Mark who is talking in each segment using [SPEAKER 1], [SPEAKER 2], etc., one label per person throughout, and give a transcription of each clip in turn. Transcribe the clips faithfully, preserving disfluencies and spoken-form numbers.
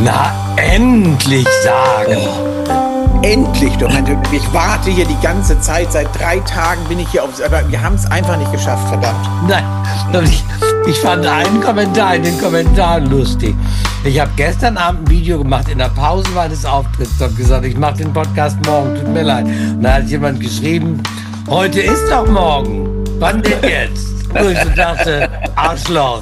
[SPEAKER 1] Na, endlich sagen.
[SPEAKER 2] Oh, endlich, doch. Ich warte hier die ganze Zeit. Seit drei Tagen bin ich hier auf. Aber wir haben es einfach nicht geschafft, verdammt.
[SPEAKER 1] Nein, ich, ich fand einen Kommentar in den Kommentaren lustig. Ich habe gestern Abend ein Video gemacht in der Pause des Auftritts. Ich habe gesagt, ich mache den Podcast morgen. Tut mir leid. Und da hat jemand geschrieben, heute ist doch morgen. Wann denn jetzt? Und ich dachte, Arschloch.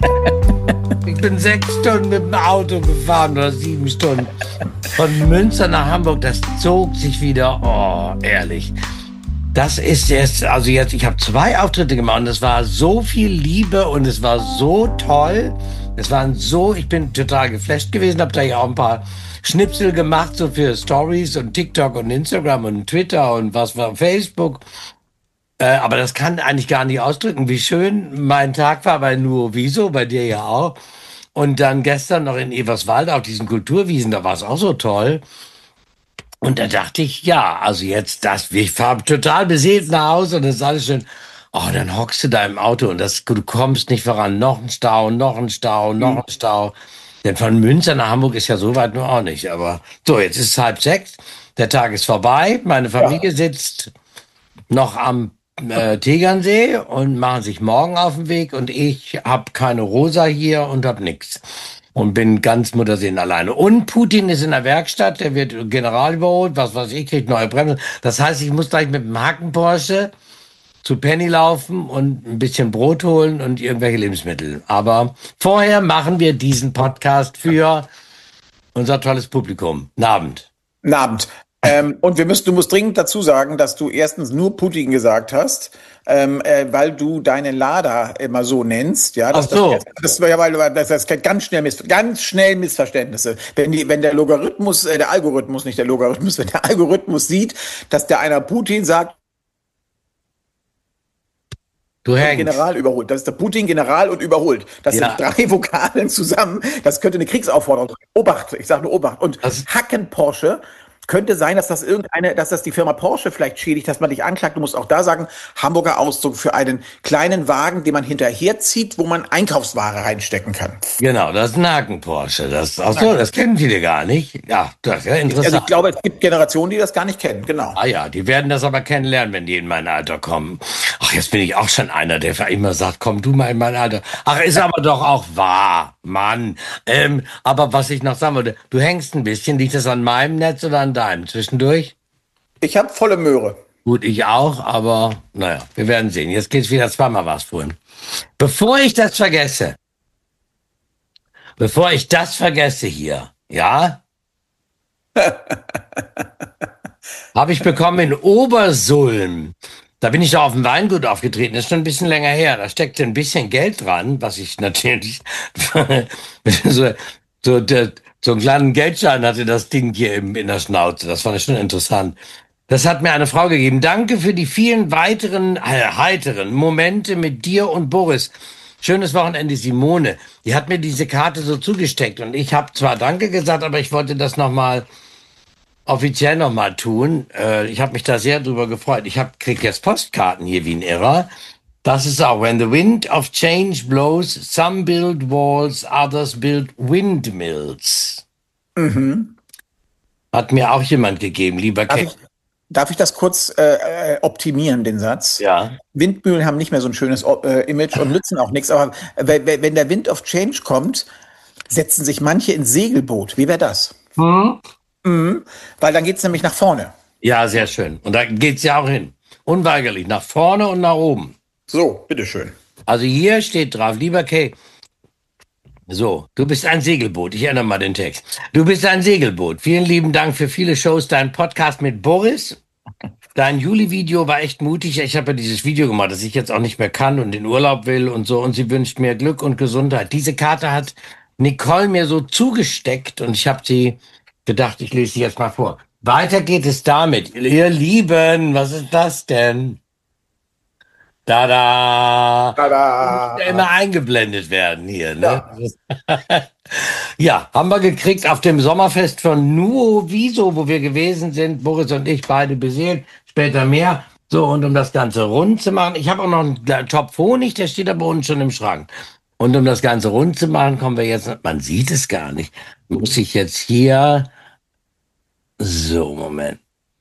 [SPEAKER 1] Ich bin sechs Stunden mit dem Auto gefahren oder sieben Stunden. Von Münster nach Hamburg, das zog sich wieder. Oh, ehrlich. Das ist jetzt, also jetzt, ich habe zwei Auftritte gemacht und es war so viel Liebe und es war so toll. Es waren so, ich bin total geflasht gewesen, habe da ja auch ein paar Schnipsel gemacht, so für Stories und TikTok und Instagram und Twitter und was war Facebook. Äh, aber das kann eigentlich gar nicht ausdrücken, wie schön mein Tag war bei Nuoviso, bei dir ja auch. Und dann gestern noch in Eberswalde auf diesen Kulturwiesen, da war es auch so toll. Und da dachte ich, ja, also jetzt das, ich fahre total beseelt nach Hause und das ist alles schön. Oh, dann hockst du da im Auto und das, du kommst nicht voran. Noch ein Stau, noch ein Stau, noch ein Stau. Denn von Münster nach Hamburg ist ja so weit nur auch nicht. Aber so, jetzt ist es halb sechs, der Tag ist vorbei, meine Familie ja. sitzt noch am äh, Tegernsee und machen sich morgen auf den Weg und ich habe keine Rosa hier und hab nix. Und bin ganz Muttersehen alleine. Und Putin ist in der Werkstatt, der wird General überholt, was weiß ich, kriegt neue Bremsen. Das heißt, ich muss gleich mit dem Hacken-Porsche zu Penny laufen und ein bisschen Brot holen und irgendwelche Lebensmittel. Aber vorher machen wir diesen Podcast für unser tolles Publikum. Guten Abend.
[SPEAKER 2] Guten Abend. Ähm, und wir müssen, du musst dringend dazu sagen, dass du erstens nur Putin gesagt hast, ähm, äh, weil du deine Lada immer so nennst. Ja, das,
[SPEAKER 1] Ach so.
[SPEAKER 2] Das, das, das, ja, weil, das, das ganz schnell, miss, ganz schnell Missverständnisse. Wenn, die, wenn der Logarithmus, äh, der Algorithmus, nicht der Logarithmus, wenn der Algorithmus sieht, dass der einer Putin sagt,
[SPEAKER 1] du hängst.
[SPEAKER 2] General überholt. Das ist der Putin General und überholt. Das ja. sind drei Vokalen zusammen. Das könnte eine Kriegsaufforderung sein. Obacht, ich sage nur Obacht. Und Hacken Porsche könnte sein, dass das irgendeine, dass das die Firma Porsche vielleicht schädigt, dass man dich anklagt. Du musst auch da sagen, Hamburger Ausdruck für einen kleinen Wagen, den man hinterherzieht, wo man Einkaufsware reinstecken kann.
[SPEAKER 1] Genau, das ist ein Haken-Porsche. Das, ach so, das kennen viele gar nicht. Ja, das ist ja interessant.
[SPEAKER 2] Also ich glaube, es gibt Generationen, die das gar nicht kennen, genau.
[SPEAKER 1] Ah ja, die werden das aber kennenlernen, wenn die in mein Alter kommen. Ach, jetzt bin ich auch schon einer, der immer sagt, komm du mal in mein Alter. Ach, ist aber doch auch wahr, Mann. Ähm, aber was ich noch sagen wollte, du hängst ein bisschen, liegt das an meinem Netz oder an deinem zwischendurch?
[SPEAKER 2] Ich habe volle Möhre.
[SPEAKER 1] Gut, ich auch, aber naja, wir werden sehen. Jetzt geht's wieder zweimal was vorhin. Bevor ich das vergesse, bevor ich das vergesse hier, ja, habe ich bekommen in Obersulm. Da bin ich da auf dem Weingut aufgetreten. Das ist schon ein bisschen länger her. Da steckte ein bisschen Geld dran, was ich natürlich so, so der, So einen kleinen Geldschein hatte das Ding hier im, in der Schnauze. Das fand ich schon interessant. Das hat mir eine Frau gegeben. Danke für die vielen weiteren, äh, heiteren Momente mit dir und Boris. Schönes Wochenende, Simone. Die hat mir diese Karte so zugesteckt. Und ich habe zwar Danke gesagt, aber ich wollte das nochmal offiziell nochmal tun. Äh, ich habe mich da sehr drüber gefreut. Ich hab, krieg jetzt Postkarten hier wie ein Irrer. Das ist auch, when the wind of change blows, some build walls, others build windmills.
[SPEAKER 2] Mhm.
[SPEAKER 1] Hat mir auch jemand gegeben, lieber
[SPEAKER 2] Darf,
[SPEAKER 1] Ke-
[SPEAKER 2] ich, darf ich das kurz äh, optimieren, den Satz?
[SPEAKER 1] Ja.
[SPEAKER 2] Windmühlen haben nicht mehr so ein schönes äh, Image und nützen auch nichts. Aber wenn, wenn der Wind of Change kommt, setzen sich manche ins Segelboot. Wie wäre das?
[SPEAKER 1] Hm?
[SPEAKER 2] Mhm. Weil dann geht's nämlich nach vorne.
[SPEAKER 1] Ja, sehr schön. Und da geht's ja auch hin. Unweigerlich, nach vorne und nach oben.
[SPEAKER 2] So, bitteschön.
[SPEAKER 1] Also hier steht drauf, lieber Kay, so, du bist ein Segelboot. Ich ändere mal den Text. Du bist ein Segelboot. Vielen lieben Dank für viele Shows, dein Podcast mit Boris. Dein Juli-Video war echt mutig. Ich habe ja dieses Video gemacht, das ich jetzt auch nicht mehr kann und in Urlaub will und so. Und sie wünscht mir Glück und Gesundheit. Diese Karte hat Nicole mir so zugesteckt und ich habe sie gedacht, ich lese sie jetzt mal vor. Weiter geht es damit. Ihr Lieben, was ist das denn? Tada!
[SPEAKER 2] Tada!
[SPEAKER 1] Muss ja immer eingeblendet werden hier, ne?
[SPEAKER 2] Ja.
[SPEAKER 1] Ja, haben wir gekriegt auf dem Sommerfest von Nuoviso, wo wir gewesen sind, Boris und ich beide beseelt, später mehr. So, und um das Ganze rund zu machen, ich habe auch noch einen Topf Honig, der steht aber unten schon im Schrank. Und um das Ganze rund zu machen, kommen wir jetzt, man sieht es gar nicht, muss ich jetzt hier, so, Moment.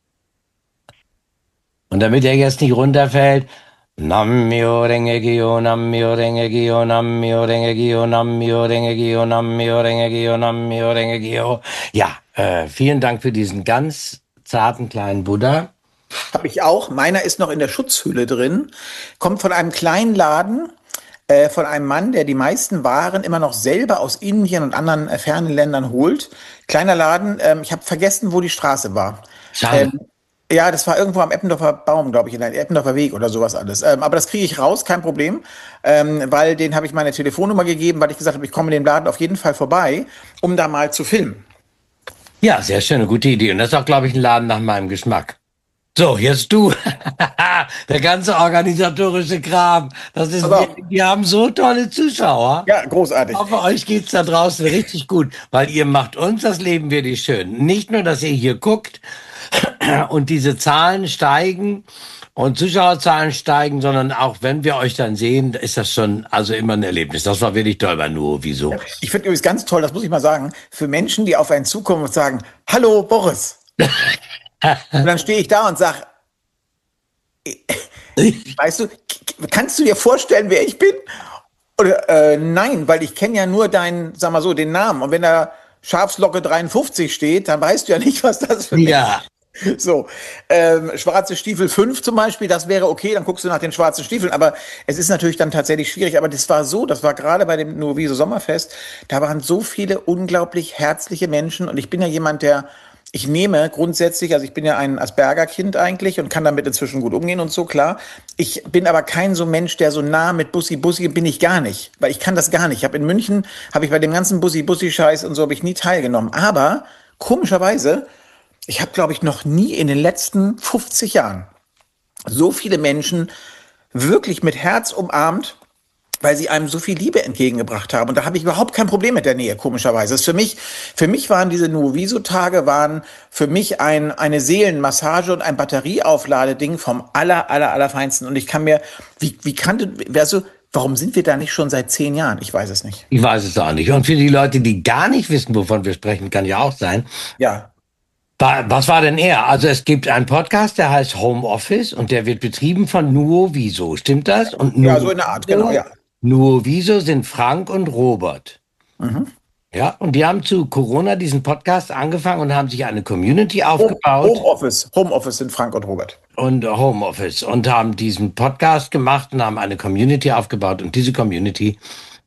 [SPEAKER 1] Und damit er jetzt nicht runterfällt, Nammyo Renge Kyo, Nammyo Renge Kyo, Nammyo Renge Kyo, Nammyo Renge Kyo, Nammyo Renge Kyo, Nammyo Renge Kyo. Ja, äh, vielen Dank für diesen ganz zarten kleinen Buddha.
[SPEAKER 2] Habe ich auch. Meiner ist noch in der Schutzhülle drin. Kommt von einem kleinen Laden, äh, von einem Mann, der die meisten Waren immer noch selber aus Indien und anderen äh, fernen Ländern holt. Kleiner Laden. Ähm, ich habe vergessen, wo die Straße war.
[SPEAKER 1] Schade.
[SPEAKER 2] Ähm, ja, das war irgendwo am Eppendorfer Baum, glaube ich, in der Eppendorfer Weg oder sowas alles. Ähm, aber das kriege ich raus, kein Problem, ähm, weil den habe ich meine Telefonnummer gegeben, weil ich gesagt habe, ich komme in den Laden auf jeden Fall vorbei, um da mal zu filmen.
[SPEAKER 1] Ja, sehr schön, eine gute Idee. Und das ist auch, glaube ich, ein Laden nach meinem Geschmack. So, jetzt du. Der ganze organisatorische Kram. Das ist, wir, wir haben so tolle Zuschauer.
[SPEAKER 2] Ja, großartig.
[SPEAKER 1] Aber euch geht's da draußen richtig gut, weil ihr macht uns das Leben wirklich schön. Nicht nur, dass ihr hier guckt und diese Zahlen steigen und Zuschauerzahlen steigen, sondern auch, wenn wir euch dann sehen, ist das schon also immer ein Erlebnis. Das war wirklich toll bei Nur Wieso.
[SPEAKER 2] Ja, ich finde übrigens ganz toll, das muss ich mal sagen, für Menschen, die auf einen zukommen und sagen, hallo Boris. Und dann stehe ich da und sage, weißt du, kannst du dir vorstellen, wer ich bin? Oder äh, nein, weil ich kenne ja nur deinen, sag mal so, den Namen. Und wenn da Schafslocke dreiundfünfzig steht, dann weißt du ja nicht, was das für
[SPEAKER 1] ja.
[SPEAKER 2] ist. So, ähm, schwarze Stiefel fünf zum Beispiel, das wäre okay, dann guckst du nach den schwarzen Stiefeln, aber es ist natürlich dann tatsächlich schwierig, aber das war so, das war gerade bei dem Nur Wieso Sommerfest, da waren so viele unglaublich herzliche Menschen und ich bin ja jemand, der Ich nehme grundsätzlich, also ich bin ja ein Asperger-Kind eigentlich und kann damit inzwischen gut umgehen und so, klar. Ich bin aber kein so Mensch, der so nah mit Bussi-Bussi bin ich gar nicht, weil ich kann das gar nicht. Ich habe in München, habe ich bei dem ganzen Bussi-Bussi-Scheiß und so, habe ich nie teilgenommen. Aber komischerweise, ich habe, glaube ich, noch nie in den letzten fünfzig Jahren so viele Menschen wirklich mit Herz umarmt, weil sie einem so viel Liebe entgegengebracht haben. Und da habe ich überhaupt kein Problem mit der Nähe, komischerweise. Das ist für mich, für mich waren diese Nur Wieso-Tage, waren für mich ein, eine Seelenmassage und ein Batterieaufladeding vom aller, aller, allerfeinsten. Und ich kann mir, wie, wie kannte, also, warum sind wir da nicht schon seit zehn Jahren? Ich weiß es nicht.
[SPEAKER 1] Ich weiß es auch nicht. Und für die Leute, die gar nicht wissen, wovon wir sprechen, kann ja auch sein.
[SPEAKER 2] Ja.
[SPEAKER 1] Was war denn er? Also es gibt einen Podcast, der heißt Homeoffice und der wird betrieben von Nur Wieso. Stimmt das? Und Nur
[SPEAKER 2] ja, so in der Art, genau, ja.
[SPEAKER 1] Nur Wieso sind Frank und Robert.
[SPEAKER 2] Mhm.
[SPEAKER 1] Ja, und die haben zu Corona diesen Podcast angefangen und haben sich eine Community aufgebaut.
[SPEAKER 2] Homeoffice, Homeoffice sind Frank und Robert.
[SPEAKER 1] Und Homeoffice. Und haben diesen Podcast gemacht und haben eine Community aufgebaut. Und diese Community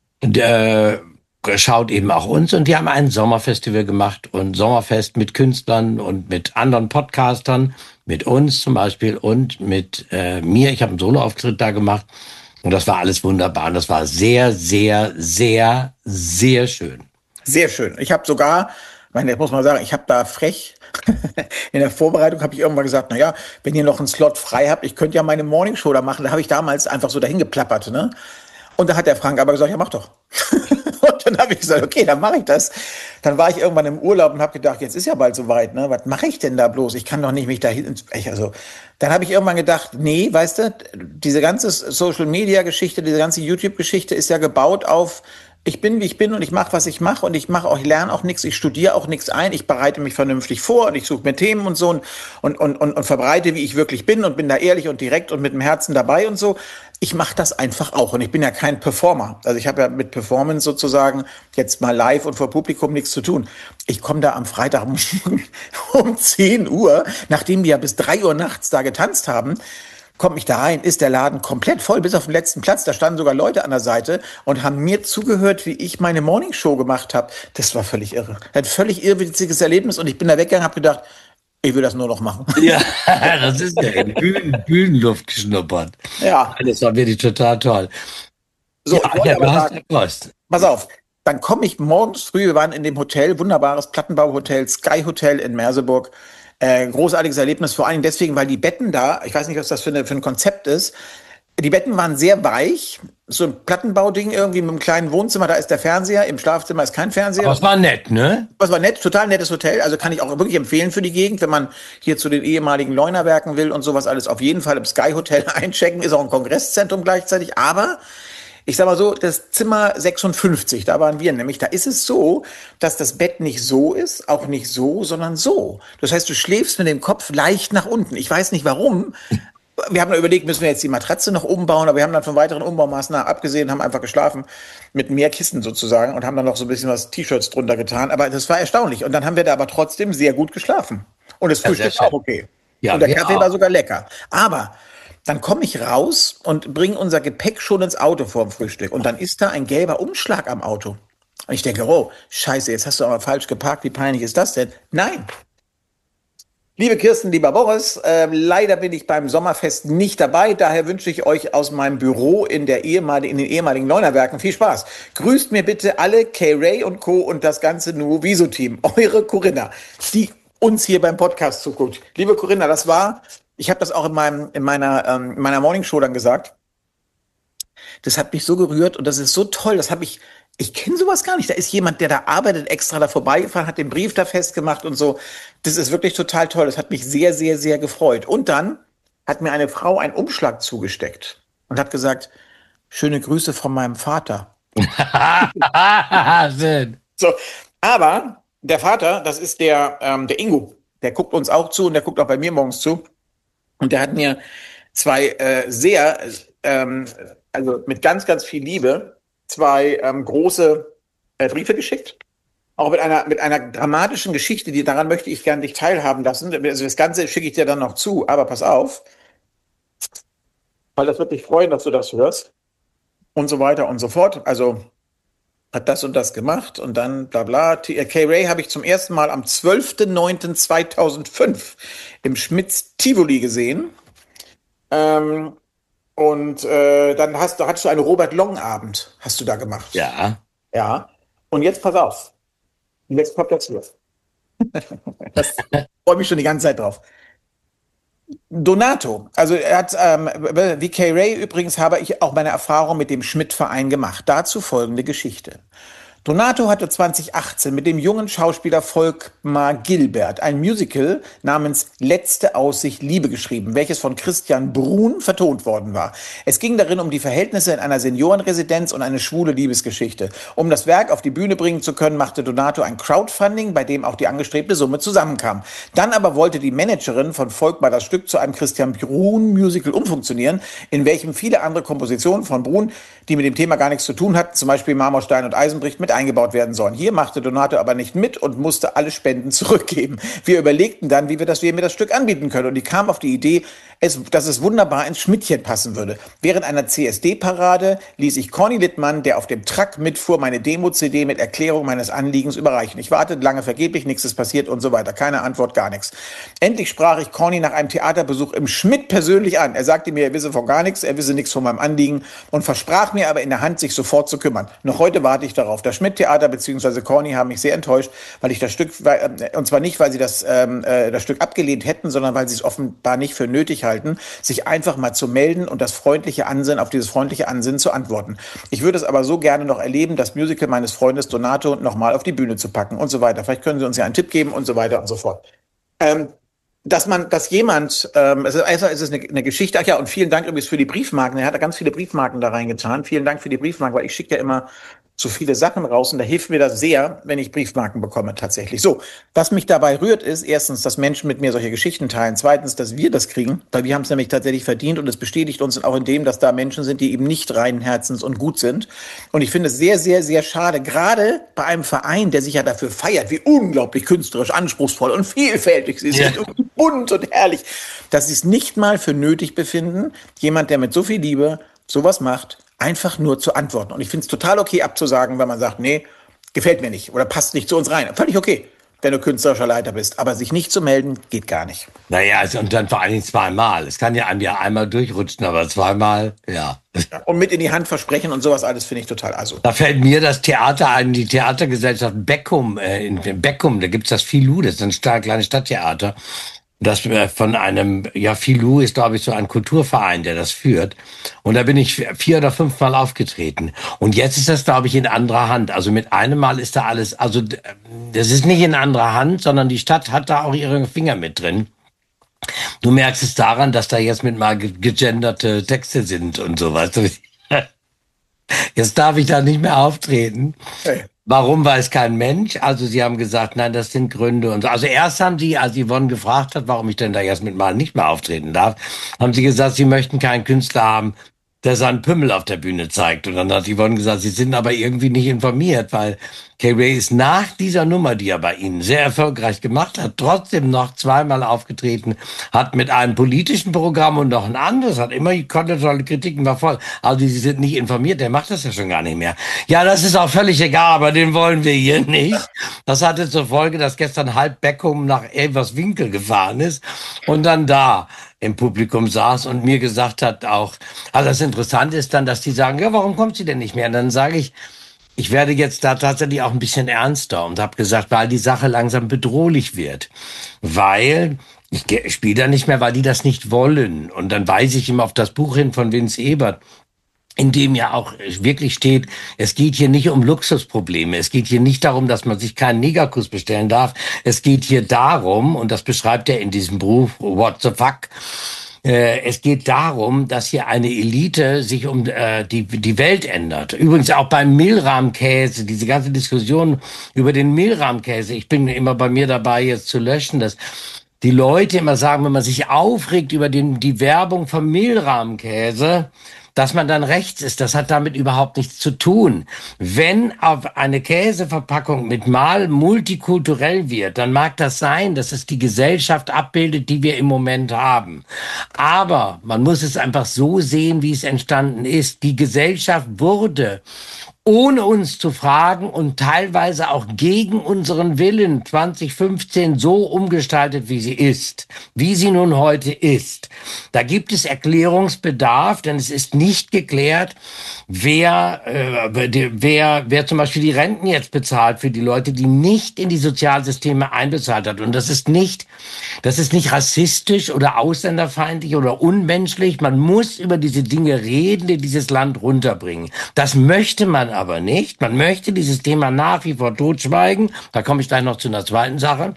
[SPEAKER 1] äh, schaut eben auch uns. Und die haben ein Sommerfestival gemacht. Und Sommerfest mit Künstlern und mit anderen Podcastern. Mit uns zum Beispiel und mit äh, mir. Ich habe einen Soloauftritt da gemacht. Und das war alles wunderbar. Und das war sehr, sehr, sehr, sehr schön.
[SPEAKER 2] Sehr schön. Ich habe sogar, meine, muss man sagen, ich habe da frech, in der Vorbereitung habe ich irgendwann gesagt, naja, wenn ihr noch einen Slot frei habt, ich könnte ja meine Morningshow da machen. Da habe ich damals einfach so dahin geplappert, ne? Und da hat der Frank aber gesagt, ja, mach doch. Und dann habe ich gesagt, okay, dann mache ich das. Dann war ich irgendwann im Urlaub und habe gedacht, jetzt ist ja bald soweit, ne? Was mache ich denn da bloß? Ich kann doch nicht mich da hin. Also, dann habe ich irgendwann gedacht, nee, weißt du, diese ganze Social-Media-Geschichte, diese ganze YouTube-Geschichte ist ja gebaut auf, ich bin, wie ich bin und ich mache, was ich mache und ich mache auch, ich lerne auch nichts, ich studiere auch nichts ein, ich bereite mich vernünftig vor und ich suche mir Themen und so und, und, und, und, und verbreite, wie ich wirklich bin und bin da ehrlich und direkt und mit dem Herzen dabei und so. Ich mache das einfach auch und ich bin ja kein Performer. Also ich habe ja mit Performance sozusagen jetzt mal live und vor Publikum nichts zu tun. Ich komme da am Freitag um zehn Uhr, nachdem wir ja bis drei Uhr nachts da getanzt haben, komme ich da rein, ist der Laden komplett voll, bis auf den letzten Platz. Da standen sogar Leute an der Seite und haben mir zugehört, wie ich meine Morningshow gemacht habe. Das war völlig irre. Ein völlig irrwitziges Erlebnis und ich bin da weggegangen und habe gedacht, ich will das nur noch machen.
[SPEAKER 1] Ja, das ist ja in Bühnen, Bühnenluft geschnuppert.
[SPEAKER 2] Ja.
[SPEAKER 1] Das war wirklich total toll.
[SPEAKER 2] So,
[SPEAKER 1] ja,
[SPEAKER 2] ich
[SPEAKER 1] ja,
[SPEAKER 2] aber
[SPEAKER 1] du hast
[SPEAKER 2] sagen,
[SPEAKER 1] Post.
[SPEAKER 2] Pass auf, dann komme ich morgens früh, wir waren in dem Hotel, wunderbares Plattenbauhotel, Sky Hotel in Merseburg. Äh, großartiges Erlebnis, vor allem deswegen, weil die Betten da, ich weiß nicht, was das für, eine, für ein Konzept ist, die Betten waren sehr weich, so ein Plattenbauding irgendwie mit einem kleinen Wohnzimmer, da ist der Fernseher, im Schlafzimmer ist kein Fernseher.
[SPEAKER 1] Aber es war nett, ne?
[SPEAKER 2] Das war nett, total nettes Hotel, also kann ich auch wirklich empfehlen für die Gegend, wenn man hier zu den ehemaligen Leunawerken will und sowas alles, auf jeden Fall im Sky Hotel einchecken, ist auch ein Kongresszentrum gleichzeitig, aber Ich sag mal so, das Zimmer sechsundfünfzig, da waren wir nämlich, da ist es so, dass das Bett nicht so ist, auch nicht so, sondern so. Das heißt, du schläfst mit dem Kopf leicht nach unten. Ich weiß nicht warum. Wir haben dann überlegt, müssen wir jetzt die Matratze noch umbauen, aber wir haben dann von weiteren Umbaumaßnahmen abgesehen, haben einfach geschlafen mit mehr Kissen sozusagen und haben dann noch so ein bisschen was T-Shirts drunter getan. Aber das war erstaunlich. Und dann haben wir da aber trotzdem sehr gut geschlafen. Und das Frühstück war auch okay. Ja, und der Kaffee auch. War sogar lecker. Aber dann komme ich raus und bringe unser Gepäck schon ins Auto vorm Frühstück. Und dann ist da ein gelber Umschlag am Auto. Und ich denke, oh, scheiße, jetzt hast du aber falsch geparkt. Wie peinlich ist das denn? Nein. Liebe Kirsten, lieber Boris, äh, leider bin ich beim Sommerfest nicht dabei. Daher wünsche ich euch aus meinem Büro in, der ehemaligen, in den ehemaligen Neunerwerken viel Spaß. Grüßt mir bitte alle K-Ray und Co. und das ganze Nuoviso-Team. Eure Corinna, die uns hier beim Podcast zuguckt. Liebe Corinna, das war... Ich habe das auch in meinem in meiner ähm, in meiner Morningshow dann gesagt. Das hat mich so gerührt und das ist so toll. Das habe ich ich kenne sowas gar nicht. Da ist jemand, der da arbeitet, extra da vorbeigefahren, hat den Brief da festgemacht und so. Das ist wirklich total toll. Das hat mich sehr sehr sehr gefreut. Und dann hat mir eine Frau einen Umschlag zugesteckt und hat gesagt: Schöne Grüße von meinem Vater. So, aber der Vater, das ist der ähm, der Ingo. Der guckt uns auch zu und der guckt auch bei mir morgens zu. Und der hat mir zwei äh, sehr, ähm, also mit ganz, ganz viel Liebe, zwei ähm, große äh, Briefe geschickt. Auch mit einer mit einer dramatischen Geschichte, die daran möchte ich gerne dich teilhaben lassen. Also das Ganze schicke ich dir dann noch zu, aber pass auf. Weil das wird mich freuen, dass du das hörst. Und so weiter und so fort. Also hat das und das gemacht und dann bla bla. K-Ray habe ich zum ersten Mal am zwölften neunten zweitausendfünf im Schmitz Tivoli gesehen. Ähm, und äh, dann hast du, hattest du einen Robert-Long-Abend, hast du da gemacht.
[SPEAKER 1] Ja.
[SPEAKER 2] Ja. Und jetzt pass auf. Jetzt kommt das hier. Das freue mich schon die ganze Zeit drauf. Donato, also er hat, ähm, wie K-Ray übrigens habe ich auch meine Erfahrung mit dem Schmidt-Verein gemacht. Dazu folgende Geschichte. Donato hatte zwanzig achtzehn mit dem jungen Schauspieler Volkmar Gilbert ein Musical namens Letzte Aussicht Liebe geschrieben, welches von Christian Bruhn vertont worden war. Es ging darin um die Verhältnisse in einer Seniorenresidenz und eine schwule Liebesgeschichte. Um das Werk auf die Bühne bringen zu können, machte Donato ein Crowdfunding, bei dem auch die angestrebte Summe zusammenkam. Dann aber wollte die Managerin von Volkmar das Stück zu einem Christian Bruhn Musical umfunktionieren, in welchem viele andere Kompositionen von Bruhn, die mit dem Thema gar nichts zu tun hatten, zum Beispiel Marmorstein und Eisenbricht, mit eingebaut werden sollen. Hier machte Donato aber nicht mit und musste alle Spenden zurückgeben. Wir überlegten dann, wie wir das, wie wir das Stück anbieten können. Und die kam auf die Idee, es, dass es wunderbar ins Schmidtchen passen würde. Während einer C S D-Parade ließ ich Corny Littmann, der auf dem Truck mitfuhr, meine Demo-C D mit Erklärung meines Anliegens überreichen. Ich wartete lange vergeblich, nichts ist passiert und so weiter. Keine Antwort, gar nichts. Endlich sprach ich Corny nach einem Theaterbesuch im Schmidt persönlich an. Er sagte mir, er wisse von gar nichts, er wisse nichts von meinem Anliegen und versprach mir aber in der Hand, sich sofort zu kümmern. Noch heute warte ich darauf. Das Schmidt-Theater bzw. Corny haben mich sehr enttäuscht, weil ich das Stück, und zwar nicht, weil sie das, ähm, das Stück abgelehnt hätten, sondern weil sie es offenbar nicht für nötig halten, sich einfach mal zu melden und das freundliche Ansinnen, auf dieses freundliche Ansinnen zu antworten. Ich würde es aber so gerne noch erleben, das Musical meines Freundes Donato nochmal auf die Bühne zu packen und so weiter. Vielleicht können Sie uns ja einen Tipp geben und so weiter und so fort. Ähm, dass man, dass jemand, ähm, es ist einfach, es ist eine, eine Geschichte, ach ja, und vielen Dank übrigens für die Briefmarken. Er hat da ganz viele Briefmarken da reingetan. Vielen Dank für die Briefmarken, weil ich schicke ja immer so viele Sachen raus und da hilft mir das sehr, wenn ich Briefmarken bekomme tatsächlich. So, was mich dabei rührt ist, erstens, dass Menschen mit mir solche Geschichten teilen, zweitens, dass wir das kriegen, weil wir haben es nämlich tatsächlich verdient und es bestätigt uns auch in dem, dass da Menschen sind, die eben nicht reinen Herzens und gut sind. Und ich finde es sehr, sehr, sehr schade, gerade bei einem Verein, der sich ja dafür feiert, wie unglaublich künstlerisch, anspruchsvoll und vielfältig sie sind, ja, und bunt und herrlich, dass sie es nicht mal für nötig befinden, jemand, der mit so viel Liebe sowas macht, einfach nur zu antworten. Und ich finde es total okay abzusagen, wenn man sagt, nee, gefällt mir nicht oder passt nicht zu uns rein. Völlig okay, wenn du künstlerischer Leiter bist. Aber sich nicht zu melden, geht gar nicht.
[SPEAKER 1] Naja, also, und dann vor allen Dingen zweimal. Es kann ja einem ja einmal durchrutschen, aber zweimal, ja.
[SPEAKER 2] Ja, und mit in die Hand versprechen und sowas alles finde ich total also.
[SPEAKER 1] Da fällt mir das Theater ein, die Theatergesellschaft Beckum, äh, in Beckum, da gibt's das Filou, das ist ein Stadt, kleines Stadttheater. Das von einem, ja, Filou ist, glaube ich, so ein Kulturverein, der das führt. Und da bin ich vier oder fünfmal aufgetreten. Und jetzt ist das, glaube ich, in anderer Hand. Also mit einem Mal ist da alles, also das ist nicht in anderer Hand, sondern die Stadt hat da auch ihre Finger mit drin. Du merkst es daran, dass da jetzt mit mal gegenderte Texte sind und sowas. Jetzt darf ich da nicht mehr auftreten.
[SPEAKER 2] Hey.
[SPEAKER 1] Warum, weiß kein Mensch. Also sie haben gesagt, nein, das sind Gründe. Und so. Also erst haben sie, als Yvonne gefragt hat, warum ich denn da erst mit mal nicht mehr auftreten darf, haben sie gesagt, sie möchten keinen Künstler haben, der seinen Pümmel auf der Bühne zeigt. Und dann hat Yvonne gesagt, sie sind aber irgendwie nicht informiert, weil Kay Ray ist nach dieser Nummer, die er bei Ihnen sehr erfolgreich gemacht hat, trotzdem noch zweimal aufgetreten, hat mit einem politischen Programm und noch ein anderes, hat immer, konnte tolle Kritiken, war voll. Also Sie sind nicht informiert, der macht das ja schon gar nicht mehr. Ja, das ist auch völlig egal, aber den wollen wir hier nicht. Das hatte zur Folge, dass gestern halb Beckum nach Elverswinkel gefahren ist und dann da im Publikum saß und mir gesagt hat auch, also das Interessante ist dann, dass die sagen, ja, warum kommt sie denn nicht mehr? Und dann sage ich, ich werde jetzt da tatsächlich auch ein bisschen ernster und habe gesagt, weil die Sache langsam bedrohlich wird. Weil, ich spiele da nicht mehr, weil die das nicht wollen. Und dann weise ich ihm auf das Buch hin von Vince Ebert, in dem ja auch wirklich steht, es geht hier nicht um Luxusprobleme. Es geht hier nicht darum, dass man sich keinen Negerkuss bestellen darf. Es geht hier darum, und das beschreibt er in diesem Buch, What the Fuck, äh, es geht darum, dass hier eine Elite sich um äh, die, die Welt ändert. Übrigens auch beim Mehlrahmkäse, diese ganze Diskussion über den Mehlrahmkäse. Ich bin immer bei mir dabei, jetzt zu löschen, dass die Leute immer sagen, wenn man sich aufregt über den, die Werbung vom Mehlrahmkäse, dass man dann rechts ist. Das hat damit überhaupt nichts zu tun. Wenn auf eine Käseverpackung mit Mal multikulturell wird, dann mag das sein, dass es die Gesellschaft abbildet, die wir im Moment haben. Aber man muss es einfach so sehen, wie es entstanden ist. Die Gesellschaft wurde, ohne uns zu fragen und teilweise auch gegen unseren Willen zwanzig fünfzehn so umgestaltet, wie sie ist, wie sie nun heute ist. Da gibt es Erklärungsbedarf, denn es ist nicht geklärt, wer, äh, wer, wer zum Beispiel die Renten jetzt bezahlt für die Leute, die nicht in die Sozialsysteme einbezahlt hat. Und das ist nicht, das ist nicht rassistisch oder ausländerfeindlich oder unmenschlich. Man muss über diese Dinge reden, die dieses Land runterbringen. Das möchte man aber nicht. Man möchte dieses Thema nach wie vor totschweigen. Da komme ich gleich noch zu einer zweiten Sache.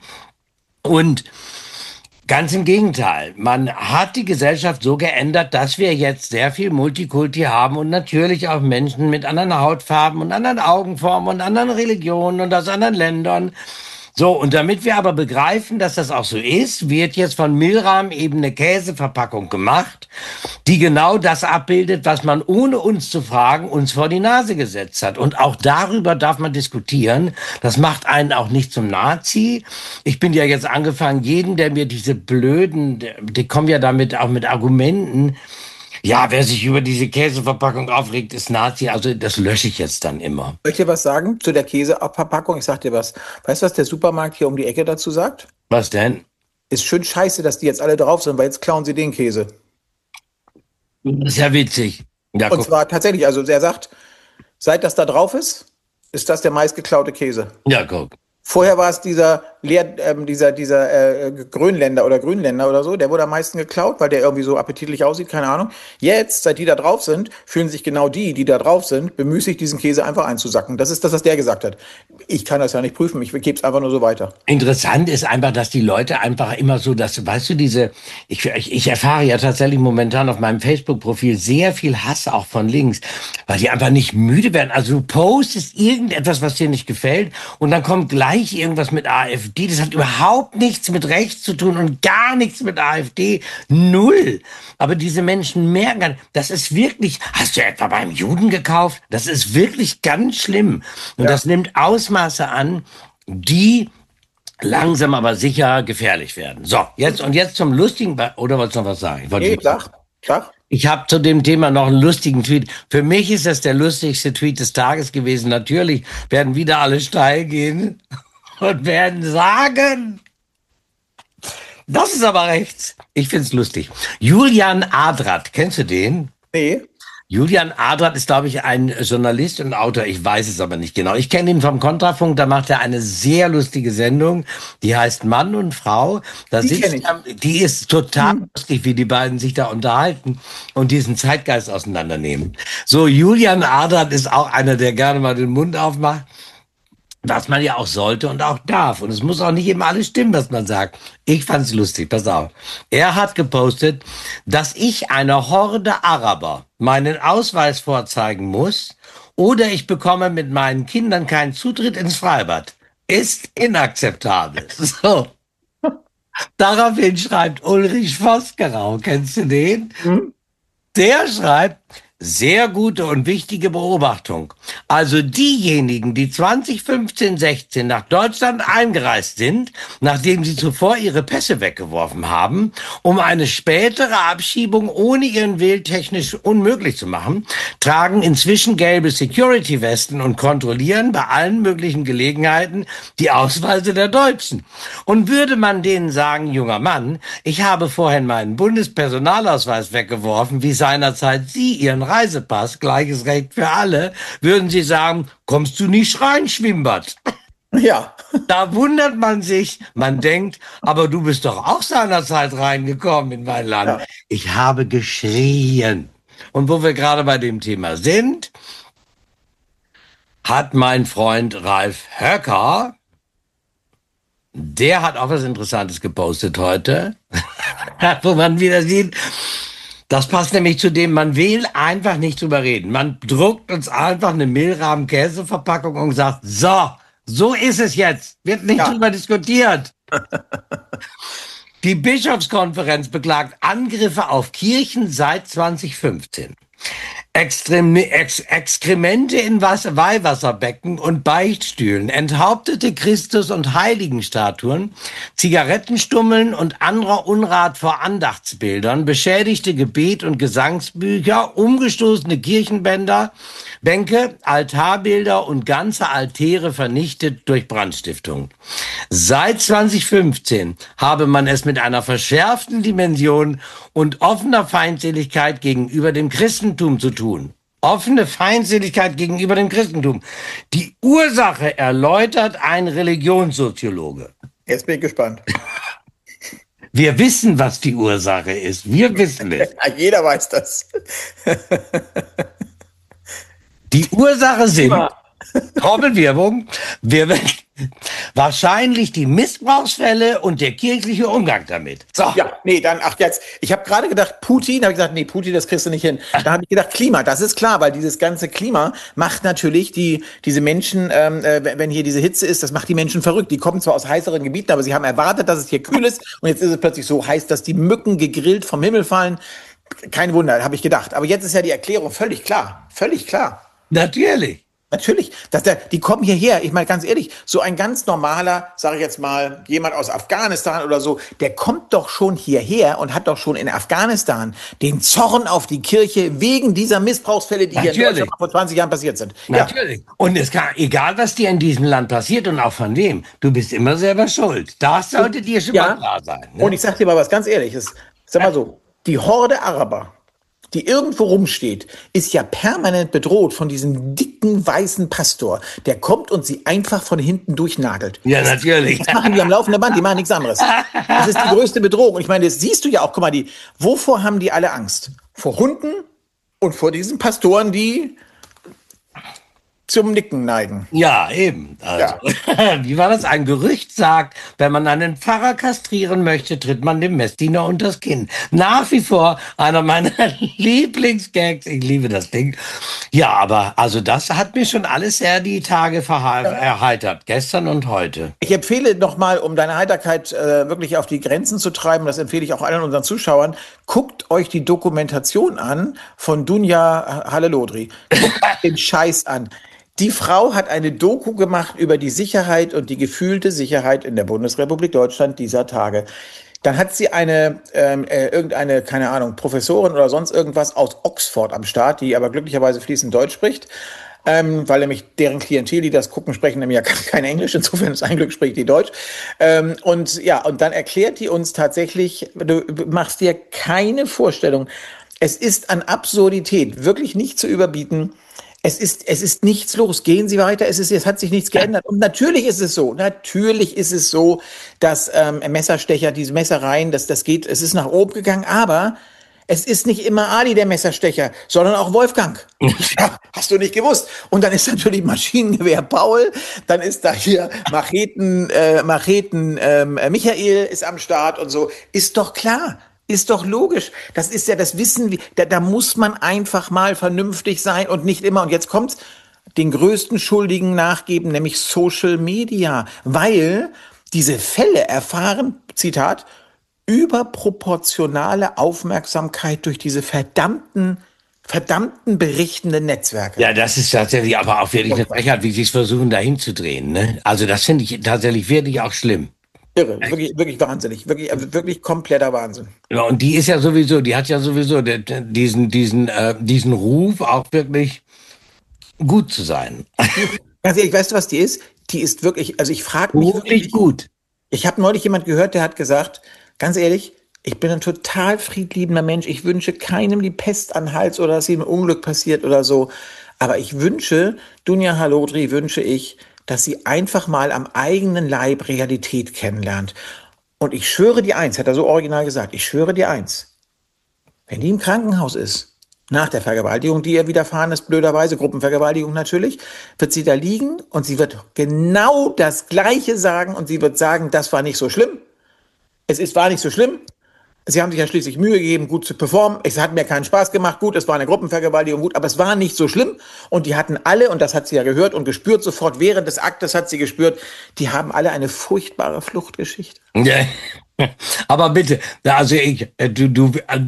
[SPEAKER 1] Und ganz im Gegenteil. Man hat die Gesellschaft so geändert, dass wir jetzt sehr viel Multikulti haben und natürlich auch Menschen mit anderen Hautfarben und anderen Augenformen und anderen Religionen und aus anderen Ländern. So, und damit wir aber begreifen, dass das auch so ist, wird jetzt von Milram eben eine Käseverpackung gemacht, die genau das abbildet, was man ohne uns zu fragen uns vor die Nase gesetzt hat. Und auch darüber darf man diskutieren. Das macht einen auch nicht zum Nazi. Ich bin ja jetzt angefangen, jeden, der mir diese blöden, die kommen ja damit auch mit Argumenten, ja, wer sich über diese Käseverpackung aufregt, ist Nazi. Also das lösche ich jetzt dann immer.
[SPEAKER 2] Soll ich dir was sagen zu der Käseverpackung? Ich sag dir was. Weißt du, was der Supermarkt hier um die Ecke dazu sagt?
[SPEAKER 1] Was denn?
[SPEAKER 2] Ist schön scheiße, dass die jetzt alle drauf sind, weil jetzt klauen sie den Käse.
[SPEAKER 1] Das ist ja witzig. Ja,
[SPEAKER 2] Und zwar tatsächlich, also er sagt, seit das da drauf ist, ist das der meistgeklaute Käse.
[SPEAKER 1] Ja, guck.
[SPEAKER 2] Vorher war es dieser Leer, ähm, dieser, dieser äh, Grönländer oder Grünländer oder so, der wurde am meisten geklaut, weil der irgendwie so appetitlich aussieht, keine Ahnung. Jetzt, seit die da drauf sind, fühlen sich genau die, die da drauf sind, bemüßigt, diesen Käse einfach einzusacken. Das ist das, was der gesagt hat. Ich kann das ja nicht prüfen, ich gebe es einfach nur so weiter.
[SPEAKER 1] Interessant ist einfach, dass die Leute einfach immer so, dass, weißt du, diese, ich, ich, ich erfahre ja tatsächlich momentan auf meinem Facebook-Profil sehr viel Hass auch von links, weil die einfach nicht müde werden. Also du postest irgendetwas, was dir nicht gefällt und dann kommt gleich irgendwas mit AfD. Das hat überhaupt nichts mit rechts zu tun und gar nichts mit AfD. Null. Aber diese Menschen merken, das ist wirklich, hast du etwa beim Juden gekauft? Das ist wirklich ganz schlimm. Und ja, das nimmt Ausmaße an, die langsam aber sicher gefährlich werden. So, jetzt und jetzt zum lustigen, oder wolltest du noch was sagen? Ich wollte
[SPEAKER 2] nee, klar, klar.
[SPEAKER 1] Ich habe zu dem Thema noch einen lustigen Tweet. Für mich ist das der lustigste Tweet des Tages gewesen. Natürlich werden wieder alle steil gehen und werden sagen, das ist aber rechts. Ich find's lustig. Julian Adrat, kennst du den?
[SPEAKER 2] Nee.
[SPEAKER 1] Julian Adrat ist, glaube ich, ein Journalist und Autor. Ich weiß es aber nicht genau. Ich kenne ihn vom Kontrafunk. Da macht er eine sehr lustige Sendung. Die heißt Mann und Frau. Da
[SPEAKER 2] die
[SPEAKER 1] sitzt er, die ist total hm. lustig, wie die beiden sich da unterhalten und diesen Zeitgeist auseinandernehmen. So, Julian Adrat ist auch einer, der gerne mal den Mund aufmacht. Was man ja auch sollte und auch darf. Und es muss auch nicht immer alles stimmen, was man sagt. Ich fand's lustig, pass auf. Er hat gepostet, dass ich einer Horde Araber meinen Ausweis vorzeigen muss oder ich bekomme mit meinen Kindern keinen Zutritt ins Freibad. Ist inakzeptabel. So. Daraufhin schreibt Ulrich Vosgerau, kennst du den? Hm? Der schreibt, sehr gute und wichtige Beobachtung. Also diejenigen, die zwanzig fünfzehn, sechzehn nach Deutschland eingereist sind, nachdem sie zuvor ihre Pässe weggeworfen haben, um eine spätere Abschiebung ohne ihren Willen technisch unmöglich zu machen, tragen inzwischen gelbe Security-Westen und kontrollieren bei allen möglichen Gelegenheiten die Ausweise der Deutschen. Und würde man denen sagen, junger Mann, ich habe vorhin meinen Bundespersonalausweis weggeworfen, wie seinerzeit Sie Ihren Reisepass, gleiches Recht für alle, würden sie sagen, kommst du nicht rein, Schwimmbad?
[SPEAKER 2] Ja.
[SPEAKER 1] Da wundert man sich, man denkt, aber du bist doch auch seinerzeit reingekommen in mein Land. Ja. Ich habe geschrien. Und wo wir gerade bei dem Thema sind, hat mein Freund Ralf Höcker, der hat auch was Interessantes gepostet heute, wo man wieder sieht, das passt nämlich zu dem, man will einfach nicht drüber reden. Man druckt uns einfach eine Mehlrahmen-Käseverpackung und sagt, so, so ist es jetzt. Wird nicht ja. drüber diskutiert. Die Bischofskonferenz beklagt Angriffe auf Kirchen seit zwanzig fünfzehn. Extrem, Ex, Exkremente in Wasser, Weihwasserbecken und Beichtstühlen, enthauptete Christus- und Heiligenstatuen, Zigarettenstummeln und anderer Unrat vor Andachtsbildern, beschädigte Gebet- und Gesangsbücher, umgestoßene Kirchenbänder, Bänke, Altarbilder und ganze Altäre vernichtet durch Brandstiftung. Seit zwanzig fünfzehn habe man es mit einer verschärften Dimension und offener Feindseligkeit gegenüber dem Christentum zu tun. Offene Feindseligkeit gegenüber dem Christentum. Die Ursache erläutert ein Religionssoziologe.
[SPEAKER 2] Jetzt bin ich gespannt.
[SPEAKER 1] Wir wissen, was die Ursache ist. Wir wissen es.
[SPEAKER 2] Ja, jeder weiß das.
[SPEAKER 1] Die Ursache sind, Trommelwirbung, wir, wahrscheinlich die Missbrauchsfälle und der kirchliche Umgang damit.
[SPEAKER 2] So. Ja, nee, dann, ach jetzt, ich habe gerade gedacht, Putin, habe ich gesagt, nee, Putin, das kriegst du nicht hin. Da habe ich gedacht, Klima, das ist klar, weil dieses ganze Klima macht natürlich die diese Menschen, ähm, äh, wenn hier diese Hitze ist, das macht die Menschen verrückt. Die kommen zwar aus heißeren Gebieten, aber sie haben erwartet, dass es hier kühl ist und jetzt ist es plötzlich so heiß, dass die Mücken gegrillt vom Himmel fallen. Kein Wunder, habe ich gedacht. Aber jetzt ist ja die Erklärung völlig klar, völlig klar.
[SPEAKER 1] Natürlich.
[SPEAKER 2] Natürlich, dass der, die kommen hierher. Ich meine, ganz ehrlich, so ein ganz normaler, sage ich jetzt mal, jemand aus Afghanistan oder so, der kommt doch schon hierher und hat doch schon in Afghanistan den Zorn auf die Kirche wegen dieser Missbrauchsfälle, die Natürlich. hier in Deutschland vor zwanzig Jahren passiert sind.
[SPEAKER 1] Natürlich. Ja. Und es kann, egal, was dir in diesem Land passiert und auch von wem, du bist immer selber schuld. Das sollte dir schon ja. mal klar sein. Ne?
[SPEAKER 2] Und ich sag dir mal was ganz Ehrliches. Sag mal so, die Horde Araber, die irgendwo rumsteht, ist ja permanent bedroht von diesem dicken, weißen Pastor. Der kommt und sie einfach von hinten durchnagelt.
[SPEAKER 1] Ja, natürlich.
[SPEAKER 2] Das machen die am laufenden Band, die machen nichts anderes. Das ist die größte Bedrohung. Und ich meine, das siehst du ja auch, guck mal, die, wovor haben die alle Angst? Vor Hunden und vor diesen Pastoren, die zum Nicken neigen.
[SPEAKER 1] Ja, eben. Also, ja. Wie war das? Ein Gerücht sagt, wenn man einen Pfarrer kastrieren möchte, tritt man dem Messdiener unters Kinn. Nach wie vor einer meiner Lieblingsgags. Ich liebe das Ding. Ja, aber also das hat mir schon alles sehr die Tage verha- ja. erheitert. Gestern und heute.
[SPEAKER 2] Ich empfehle nochmal, um deine Heiterkeit äh, wirklich auf die Grenzen zu treiben, das empfehle ich auch allen unseren Zuschauern, guckt euch die Dokumentation an von Dunja Halelodri. Guckt den Scheiß an. Die Frau hat eine Doku gemacht über die Sicherheit und die gefühlte Sicherheit in der Bundesrepublik Deutschland dieser Tage. Dann hat sie eine, ähm, äh, irgendeine, keine Ahnung, Professorin oder sonst irgendwas aus Oxford am Start, die aber glücklicherweise fließend Deutsch spricht, ähm, weil nämlich deren Klientel, die das gucken, sprechen nämlich ja kein Englisch, insofern ist ein Glück, spricht die Deutsch. Ähm, und ja, und dann erklärt die uns tatsächlich, du machst dir keine Vorstellung, es ist an Absurdität wirklich nicht zu überbieten. Es ist, es ist nichts los. Gehen Sie weiter. Es ist, es hat sich nichts geändert. Und natürlich ist es so. Natürlich ist es so, dass ähm, Messerstecher, diese Messereien, das, das geht, es ist nach oben gegangen. Aber Es ist nicht immer Ali der Messerstecher, sondern auch Wolfgang. Ja, hast du nicht gewusst. Und dann ist natürlich Maschinengewehr Paul, dann ist da hier Macheten, äh, Macheten ähm, Michael ist am Start und so. Ist doch klar. Ist doch logisch. Das ist ja, das wissen wir. Da, da muss man einfach mal vernünftig sein und nicht immer. Und jetzt kommt's, den größten Schuldigen nachgeben, nämlich Social Media. Weil diese Fälle erfahren, Zitat, überproportionale Aufmerksamkeit durch diese verdammten, verdammten berichtenden Netzwerke.
[SPEAKER 1] Ja, das ist tatsächlich aber auch wirklich eine Frechheit, wie sie es versuchen, dahin zu drehen. Ne? Also das finde ich tatsächlich wirklich auch schlimm.
[SPEAKER 2] Irre, wirklich, wirklich wahnsinnig, wirklich, wirklich kompletter Wahnsinn.
[SPEAKER 1] Ja, und die ist ja sowieso, die hat ja sowieso diesen, diesen, äh, diesen Ruf, auch wirklich gut zu sein.
[SPEAKER 2] Ganz ehrlich, weißt du, was die ist? Die ist wirklich, also ich frage mich
[SPEAKER 1] wirklich, wirklich gut.
[SPEAKER 2] Ich habe neulich jemand gehört, der hat gesagt, ganz ehrlich, ich bin ein total friedliebender Mensch. Ich wünsche keinem die Pest an den Hals oder dass ihm ein Unglück passiert oder so. Aber ich wünsche, Dunja Halodri wünsche ich, dass sie einfach mal am eigenen Leib Realität kennenlernt. Und ich schwöre dir eins, hat er so original gesagt, ich schwöre dir eins, wenn die im Krankenhaus ist, nach der Vergewaltigung, die ihr widerfahren ist, blöderweise, Gruppenvergewaltigung natürlich, wird sie da liegen und sie wird genau das Gleiche sagen und sie wird sagen, das war nicht so schlimm. Es ist, war nicht so schlimm. Sie haben sich ja schließlich Mühe gegeben, gut zu performen. Es hat mir keinen Spaß gemacht. Gut, es war eine Gruppenvergewaltigung, gut, aber es war nicht so schlimm. Und die hatten alle, und das hat sie ja gehört und gespürt sofort, während des Aktes hat sie gespürt, die haben alle eine furchtbare Fluchtgeschichte.
[SPEAKER 1] Ja. Aber bitte, also ich, du, du,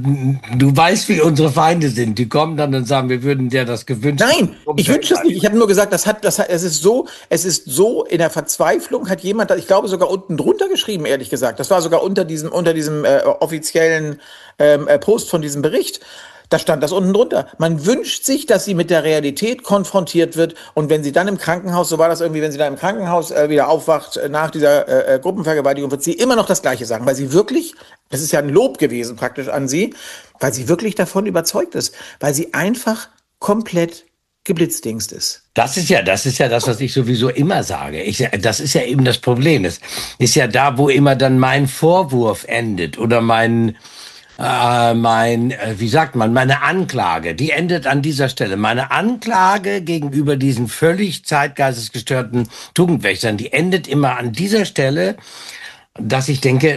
[SPEAKER 1] du weißt, wie unsere Feinde sind. Die kommen dann und sagen, wir würden dir das gewünscht.
[SPEAKER 2] Nein, ich wünsche es nicht. Ich habe nur gesagt, das hat, das hat, es ist so, es ist so in der Verzweiflung hat jemand, ich glaube sogar unten drunter geschrieben, ehrlich gesagt. Das war sogar unter diesem, unter diesem äh, offiziellen ähm, Post von diesem Bericht. Da stand das unten drunter. Man wünscht sich, dass sie mit der Realität konfrontiert wird. Und wenn sie dann im Krankenhaus, so war das irgendwie, wenn sie dann im Krankenhaus äh, wieder aufwacht äh, nach dieser äh, Gruppenvergewaltigung, wird sie immer noch das Gleiche sagen. Weil sie wirklich, das ist ja ein Lob gewesen praktisch an sie, weil sie wirklich davon überzeugt ist. Weil sie einfach komplett geblitzdingst ist.
[SPEAKER 1] Das ist ja, das ist ja das, was ich sowieso immer sage. Ich, das ist ja eben das Problem. Das ist ja da, wo immer dann mein Vorwurf endet oder mein Äh, mein, äh, wie sagt man, meine Anklage, die endet an dieser Stelle. Meine Anklage gegenüber diesen völlig zeitgeistesgestörten Tugendwächtern, die endet immer an dieser Stelle, dass ich denke,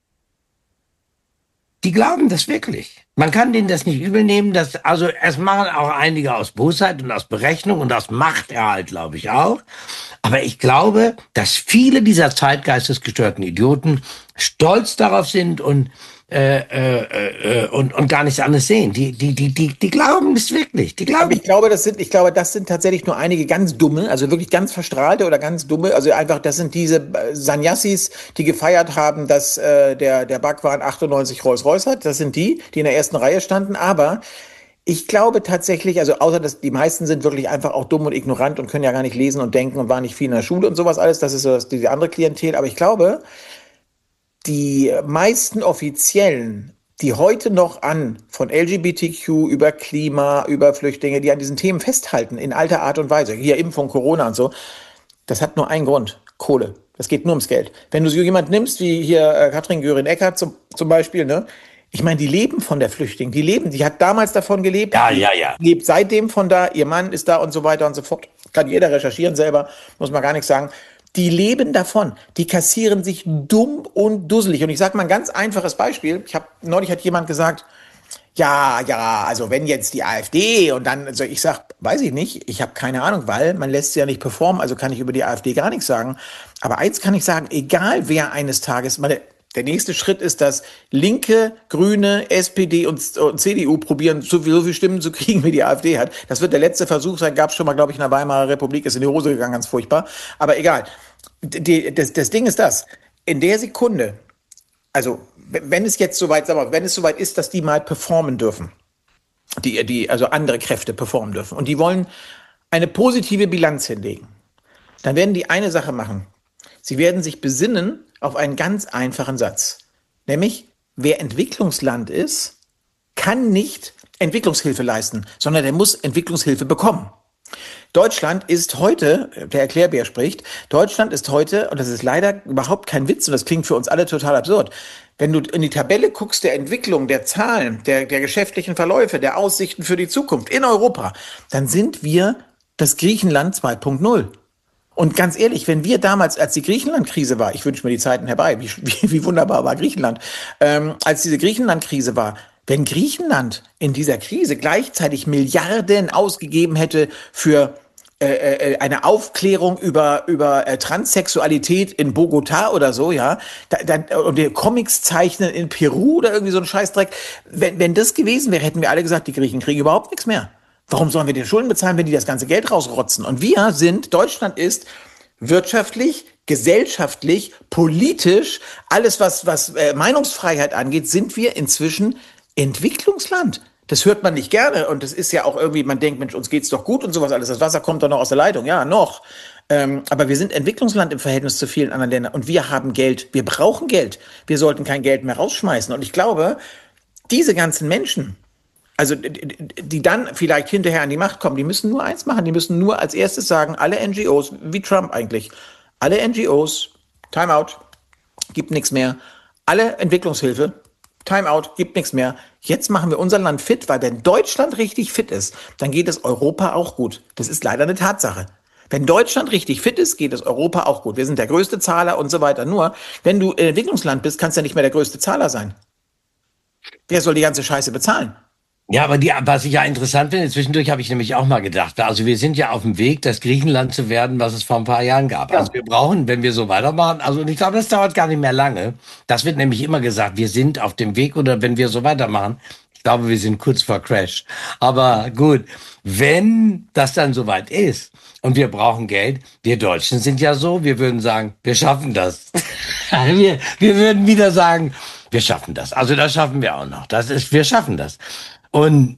[SPEAKER 1] die glauben das wirklich. Man kann denen das nicht übel nehmen, dass, also es machen auch einige aus Bosheit und aus Berechnung und aus Machterhalt, glaube ich auch. Aber ich glaube, dass viele dieser zeitgeistesgestörten Idioten stolz darauf sind und Äh, äh, äh, und und gar nichts anderes sehen. Die die die die die glauben es wirklich. Die glauben.
[SPEAKER 2] Aber ich glaube, das sind ich glaube, das sind tatsächlich nur einige ganz dumme, also wirklich ganz verstrahlte oder ganz dumme. Also einfach, das sind diese Sanyassis, die gefeiert haben, dass äh, der der Bhagwan achtundneunzig Rolls-Royce hat. Das sind die, die in der ersten Reihe standen. Aber ich glaube tatsächlich, also außer dass die meisten sind wirklich einfach auch dumm und ignorant und können ja gar nicht lesen und denken und waren nicht viel in der Schule und sowas alles. Das ist so das, diese andere Klientel. Aber ich glaube, die meisten Offiziellen, die heute noch an von L G B T Q über Klima, über Flüchtlinge, die an diesen Themen festhalten, in alter Art und Weise, hier Impfung, Corona und so, das hat nur einen Grund, Kohle. Das geht nur ums Geld. Wenn du so jemand nimmst, wie hier äh, Katrin Göring-Eckardt zum, zum Beispiel, ne? Ich meine, die leben von der Flüchtling, die leben, die hat damals davon gelebt,
[SPEAKER 1] ja, ja, ja.
[SPEAKER 2] lebt seitdem von da, ihr Mann ist da und so weiter und so fort. Kann jeder recherchieren selber, muss man gar nichts sagen. Die leben davon. Die kassieren sich dumm und dusselig. Und ich sage mal ein ganz einfaches Beispiel. Ich habe neulich hat jemand gesagt, ja, ja, also wenn jetzt die AfD und dann, also ich sag, weiß ich nicht, ich habe keine Ahnung, weil man lässt sie ja nicht performen, also kann ich über die AfD gar nichts sagen. Aber eins kann ich sagen, egal wer eines Tages, meine, der nächste Schritt ist, dass Linke, Grüne, S P D und, und C D U probieren, so viel, so viel Stimmen zu kriegen, wie die AfD hat. Das wird der letzte Versuch sein. Gab es schon mal, glaube ich, in der Weimarer Republik. Ist in die Hose gegangen, ganz furchtbar. Aber egal. Die, das, das Ding ist das. In der Sekunde, also wenn es jetzt soweit, sag mal, wenn es soweit ist, dass die mal performen dürfen, die, die, also andere Kräfte performen dürfen und die wollen eine positive Bilanz hinlegen, dann werden die eine Sache machen. Sie werden sich besinnen auf einen ganz einfachen Satz. Nämlich, wer Entwicklungsland ist, kann nicht Entwicklungshilfe leisten, sondern der muss Entwicklungshilfe bekommen. Deutschland ist heute, der Erklärbär spricht, Deutschland ist heute, und das ist leider überhaupt kein Witz und das klingt für uns alle total absurd, wenn du in die Tabelle guckst der Entwicklung, der Zahlen, der, der geschäftlichen Verläufe, der Aussichten für die Zukunft in Europa, dann sind wir das Griechenland zwei Punkt null. Und ganz ehrlich, wenn wir damals, als die Griechenland-Krise war, ich wünsche mir die Zeiten herbei, wie, wie, wie wunderbar war Griechenland, ähm, als diese Griechenland-Krise war, wenn Griechenland in dieser Krise gleichzeitig Milliarden ausgegeben hätte für äh, eine Aufklärung über über äh, Transsexualität in Bogotá oder so, ja, da, dann und die Comics zeichnen in Peru oder irgendwie so ein Scheißdreck, wenn wenn das gewesen wäre, hätten wir alle gesagt, die Griechen kriegen überhaupt nichts mehr. Warum sollen wir den Schulden bezahlen, wenn die das ganze Geld rausrotzen? Und wir sind, Deutschland ist wirtschaftlich, gesellschaftlich, politisch, alles was was äh, Meinungsfreiheit angeht, sind wir inzwischen Entwicklungsland. Das hört man nicht gerne und das ist ja auch irgendwie, man denkt, Mensch, uns geht's doch gut und sowas alles. Das Wasser kommt doch noch aus der Leitung. Ja, noch. Ähm, aber wir sind Entwicklungsland im Verhältnis zu vielen anderen Ländern und wir haben Geld. Wir brauchen Geld. Wir sollten kein Geld mehr rausschmeißen. Und ich glaube, diese ganzen Menschen, also die dann vielleicht hinterher an die Macht kommen, die müssen nur eins machen. Die müssen nur als erstes sagen, alle N G Os, wie Trump eigentlich, alle N G Os, Timeout, gibt nichts mehr. Alle Entwicklungshilfe, Timeout, gibt nichts mehr. Jetzt machen wir unser Land fit, weil wenn Deutschland richtig fit ist, dann geht es Europa auch gut. Das ist leider eine Tatsache. Wenn Deutschland richtig fit ist, geht es Europa auch gut. Wir sind der größte Zahler und so weiter. Nur, wenn du ein Entwicklungsland bist, kannst du ja nicht mehr der größte Zahler sein. Wer soll die ganze Scheiße bezahlen?
[SPEAKER 1] Ja, aber die, was ich ja interessant finde, zwischendurch habe ich nämlich auch mal gedacht, also wir sind ja auf dem Weg, das Griechenland zu werden, was es vor ein paar Jahren gab. Ja. Also wir brauchen, wenn wir so weitermachen, also und ich glaube, das dauert gar nicht mehr lange. Das wird nämlich immer gesagt, wir sind auf dem Weg oder wenn wir so weitermachen. Ich glaube, wir sind kurz vor Crash. Aber gut, wenn das dann soweit ist und wir brauchen Geld, wir Deutschen sind ja so, wir würden sagen, wir schaffen das. wir, wir würden wieder sagen, wir schaffen das. Also das schaffen wir auch noch. Das ist, wir schaffen das. Und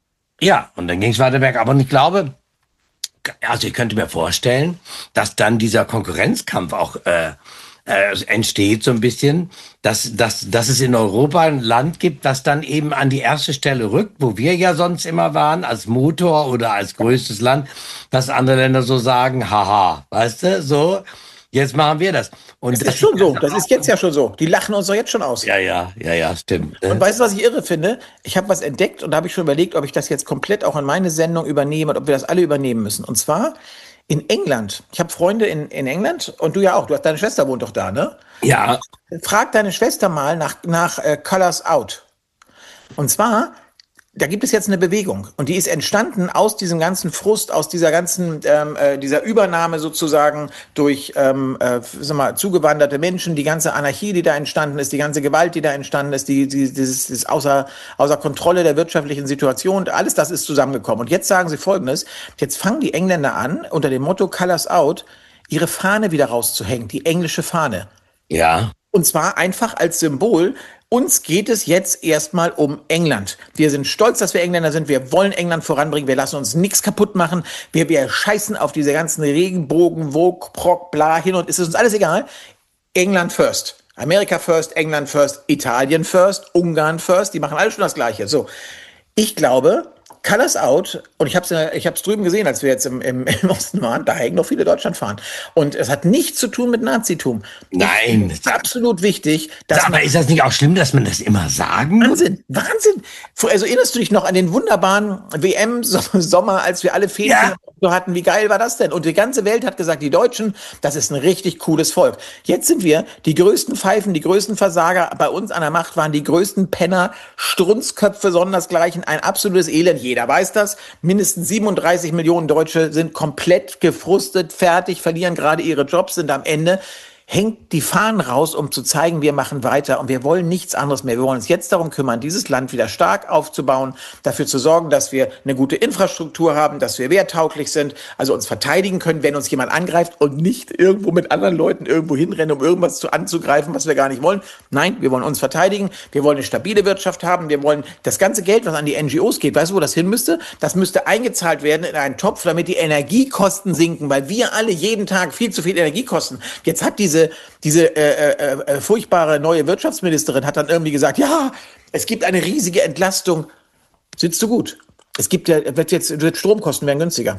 [SPEAKER 1] ja, und dann ging es weiter bergab. Und ich glaube, also ich könnte mir vorstellen, dass dann dieser Konkurrenzkampf auch äh, äh, entsteht so ein bisschen, dass, dass, dass es in Europa ein Land gibt, das dann eben an die erste Stelle rückt, wo wir ja sonst immer waren, als Motor oder als größtes Land, dass andere Länder so sagen, haha, weißt du, so, jetzt machen wir das. Und
[SPEAKER 2] das, das ist schon so, das ist jetzt ja schon so. Die lachen uns doch jetzt schon aus.
[SPEAKER 1] Ja, ja, ja, ja, stimmt.
[SPEAKER 2] Und weißt du, was ich irre finde? Ich habe was entdeckt und da habe ich schon überlegt, ob ich das jetzt komplett auch in meine Sendung übernehme und ob wir das alle übernehmen müssen. Und zwar in England. Ich habe Freunde in, in England und du ja auch. Du hast, deine Schwester wohnt doch da, ne?
[SPEAKER 1] Ja.
[SPEAKER 2] Frag deine Schwester mal nach, nach äh, Colors Out. Und zwar, da gibt es jetzt eine Bewegung und die ist entstanden aus diesem ganzen Frust, aus dieser ganzen, ähm, äh, dieser Übernahme sozusagen durch ähm, äh, sag mal, zugewanderte Menschen, die ganze Anarchie, die da entstanden ist, die ganze Gewalt, die da entstanden ist, die, die dieses, dieses außer, außer Kontrolle der wirtschaftlichen Situation, alles das ist zusammengekommen. Und jetzt sagen sie Folgendes, jetzt fangen die Engländer an, unter dem Motto Colors Out, ihre Fahne wieder rauszuhängen, die englische Fahne.
[SPEAKER 1] Ja.
[SPEAKER 2] Und zwar einfach als Symbol, uns geht es jetzt erstmal um England. Wir sind stolz, dass wir Engländer sind. Wir wollen England voranbringen. Wir lassen uns nichts kaputt machen. Wir, wir scheißen auf diese ganzen Regenbogen, Vogue, Proc, bla hin und es ist uns alles egal. England first. Amerika first, England first, Italien first, Ungarn first. Die machen alle schon das Gleiche. So, ich glaube, Colors Out, und ich habe es ich hab's drüben gesehen, als wir jetzt im, im, im Osten waren, da hängen noch viele Deutschlandfahnen. Und es hat nichts zu tun mit Nazitum.
[SPEAKER 1] Nein.
[SPEAKER 2] Es ist absolut wichtig, dass
[SPEAKER 1] Aber
[SPEAKER 2] man,
[SPEAKER 1] ist das nicht auch schlimm, dass man das immer sagen muss?
[SPEAKER 2] Wahnsinn, Wahnsinn. Also erinnerst du dich noch an den wunderbaren W M-Sommer, als wir alle Fähnchen
[SPEAKER 1] Ja.
[SPEAKER 2] so hatten? Wie geil war das denn? Und die ganze Welt hat gesagt, die Deutschen, das ist ein richtig cooles Volk. Jetzt sind wir die größten Pfeifen, die größten Versager. Bei uns an der Macht waren die größten Penner, Strunzköpfe, sondersgleichen, ein absolutes Elend. Jeder weiß das. Mindestens siebenunddreißig Millionen Deutsche sind komplett gefrustet, fertig, verlieren gerade ihre Jobs, sind am Ende. Hängt die Fahnen raus, um zu zeigen, wir machen weiter und wir wollen nichts anderes mehr. Wir wollen uns jetzt darum kümmern, dieses Land wieder stark aufzubauen, dafür zu sorgen, dass wir eine gute Infrastruktur haben, dass wir wehrtauglich sind, also uns verteidigen können, wenn uns jemand angreift und nicht irgendwo mit anderen Leuten irgendwo hinrennen, um irgendwas zu anzugreifen, was wir gar nicht wollen. Nein, wir wollen uns verteidigen, wir wollen eine stabile Wirtschaft haben, wir wollen das ganze Geld, was an die N G Os geht, weißt du, wo das hin müsste? Das müsste eingezahlt werden in einen Topf, damit die Energiekosten sinken, weil wir alle jeden Tag viel zu viel Energie kosten. Jetzt hat diese Diese, diese äh, äh, äh, furchtbare neue Wirtschaftsministerin hat dann irgendwie gesagt, ja, es gibt eine riesige Entlastung. Sitzt du gut? Es gibt ja, wird jetzt, wird Stromkosten werden günstiger.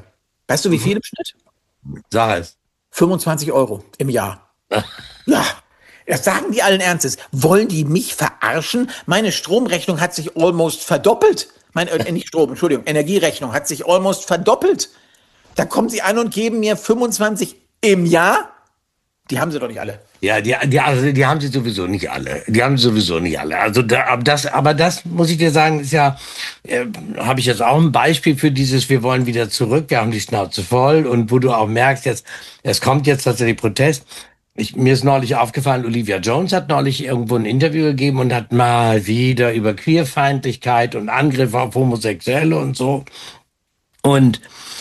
[SPEAKER 2] Weißt du, wie viel im Schnitt?
[SPEAKER 1] Sag es.
[SPEAKER 2] fünfundzwanzig Euro im Jahr. Ja, das sagen die allen Ernstes. Wollen die mich verarschen? Meine Stromrechnung hat sich almost verdoppelt. Meine, äh, nicht Strom, Entschuldigung, Energierechnung hat sich almost verdoppelt. Da kommen sie an und geben mir fünfundzwanzig im Jahr? Die haben sie doch nicht alle.
[SPEAKER 1] Ja, die, die, also die haben sie sowieso nicht alle. Die haben sie sowieso nicht alle. Also da, aber das, aber das muss ich dir sagen, ist ja, äh, habe ich jetzt auch ein Beispiel für dieses, wir wollen wieder zurück, wir haben die Schnauze voll und wo du auch merkst, jetzt, es kommt jetzt tatsächlich Protest. Ich, mir ist neulich aufgefallen, Olivia Jones hat neulich irgendwo ein Interview gegeben und hat mal wieder über Queerfeindlichkeit und Angriffe auf Homosexuelle und so. Und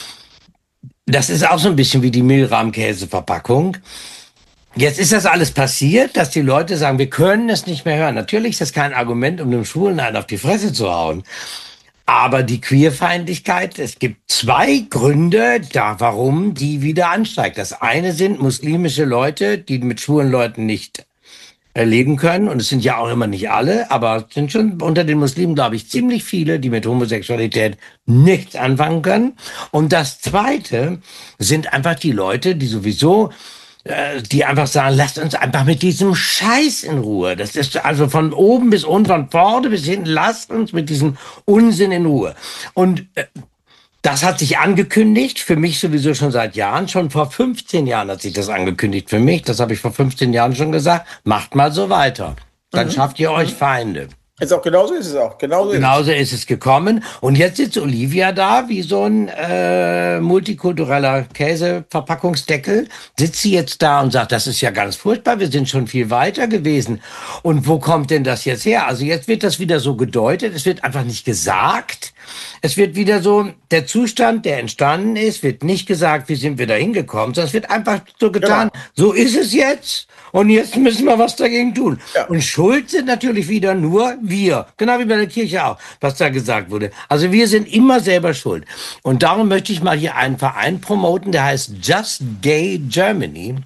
[SPEAKER 1] das ist auch so ein bisschen wie die Milchrahm-Käseverpackung. Jetzt ist das alles passiert, dass die Leute sagen, wir können es nicht mehr hören. Natürlich ist das kein Argument, um dem Schwulen einen auf die Fresse zu hauen. Aber die Queerfeindlichkeit, es gibt zwei Gründe, da, warum die wieder ansteigt. Das eine sind muslimische Leute, die mit schwulen Leuten nicht leben können. Und es sind ja auch immer nicht alle, aber es sind schon unter den Muslimen, glaube ich, ziemlich viele, die mit Homosexualität nichts anfangen können. Und das zweite sind einfach die Leute, die sowieso die einfach sagen, lasst uns einfach mit diesem Scheiß in Ruhe. Das ist also von oben bis unten, von vorne bis hinten, lasst uns mit diesem Unsinn in Ruhe. Und äh, das hat sich angekündigt, für mich sowieso schon seit Jahren. Schon vor fünfzehn Jahren hat sich das angekündigt für mich. Das habe ich vor fünfzehn Jahren schon gesagt. Macht mal so weiter. Dann mhm. schafft ihr euch Feinde.
[SPEAKER 2] Ist auch genauso ist es auch. Genauso,
[SPEAKER 1] genauso ist, es. ist es gekommen. Und jetzt sitzt Olivia da, wie so ein äh, multikultureller Käseverpackungsdeckel. Sitzt sie jetzt da und sagt, das ist ja ganz furchtbar, wir sind schon viel weiter gewesen. Und wo kommt denn das jetzt her? Also jetzt wird das wieder so gedeutet, es wird einfach nicht gesagt. Es wird wieder so, der Zustand, der entstanden ist, wird nicht gesagt, wie sind wir da hingekommen, sondern es wird einfach so getan, genau. So ist es jetzt. Und jetzt müssen wir was dagegen tun. Ja. Und schuld sind natürlich wieder nur wir. Genau wie bei der Kirche auch, was da gesagt wurde. Also wir sind immer selber schuld. Und darum möchte ich mal hier einen Verein promoten, der heißt Just Gay Germany.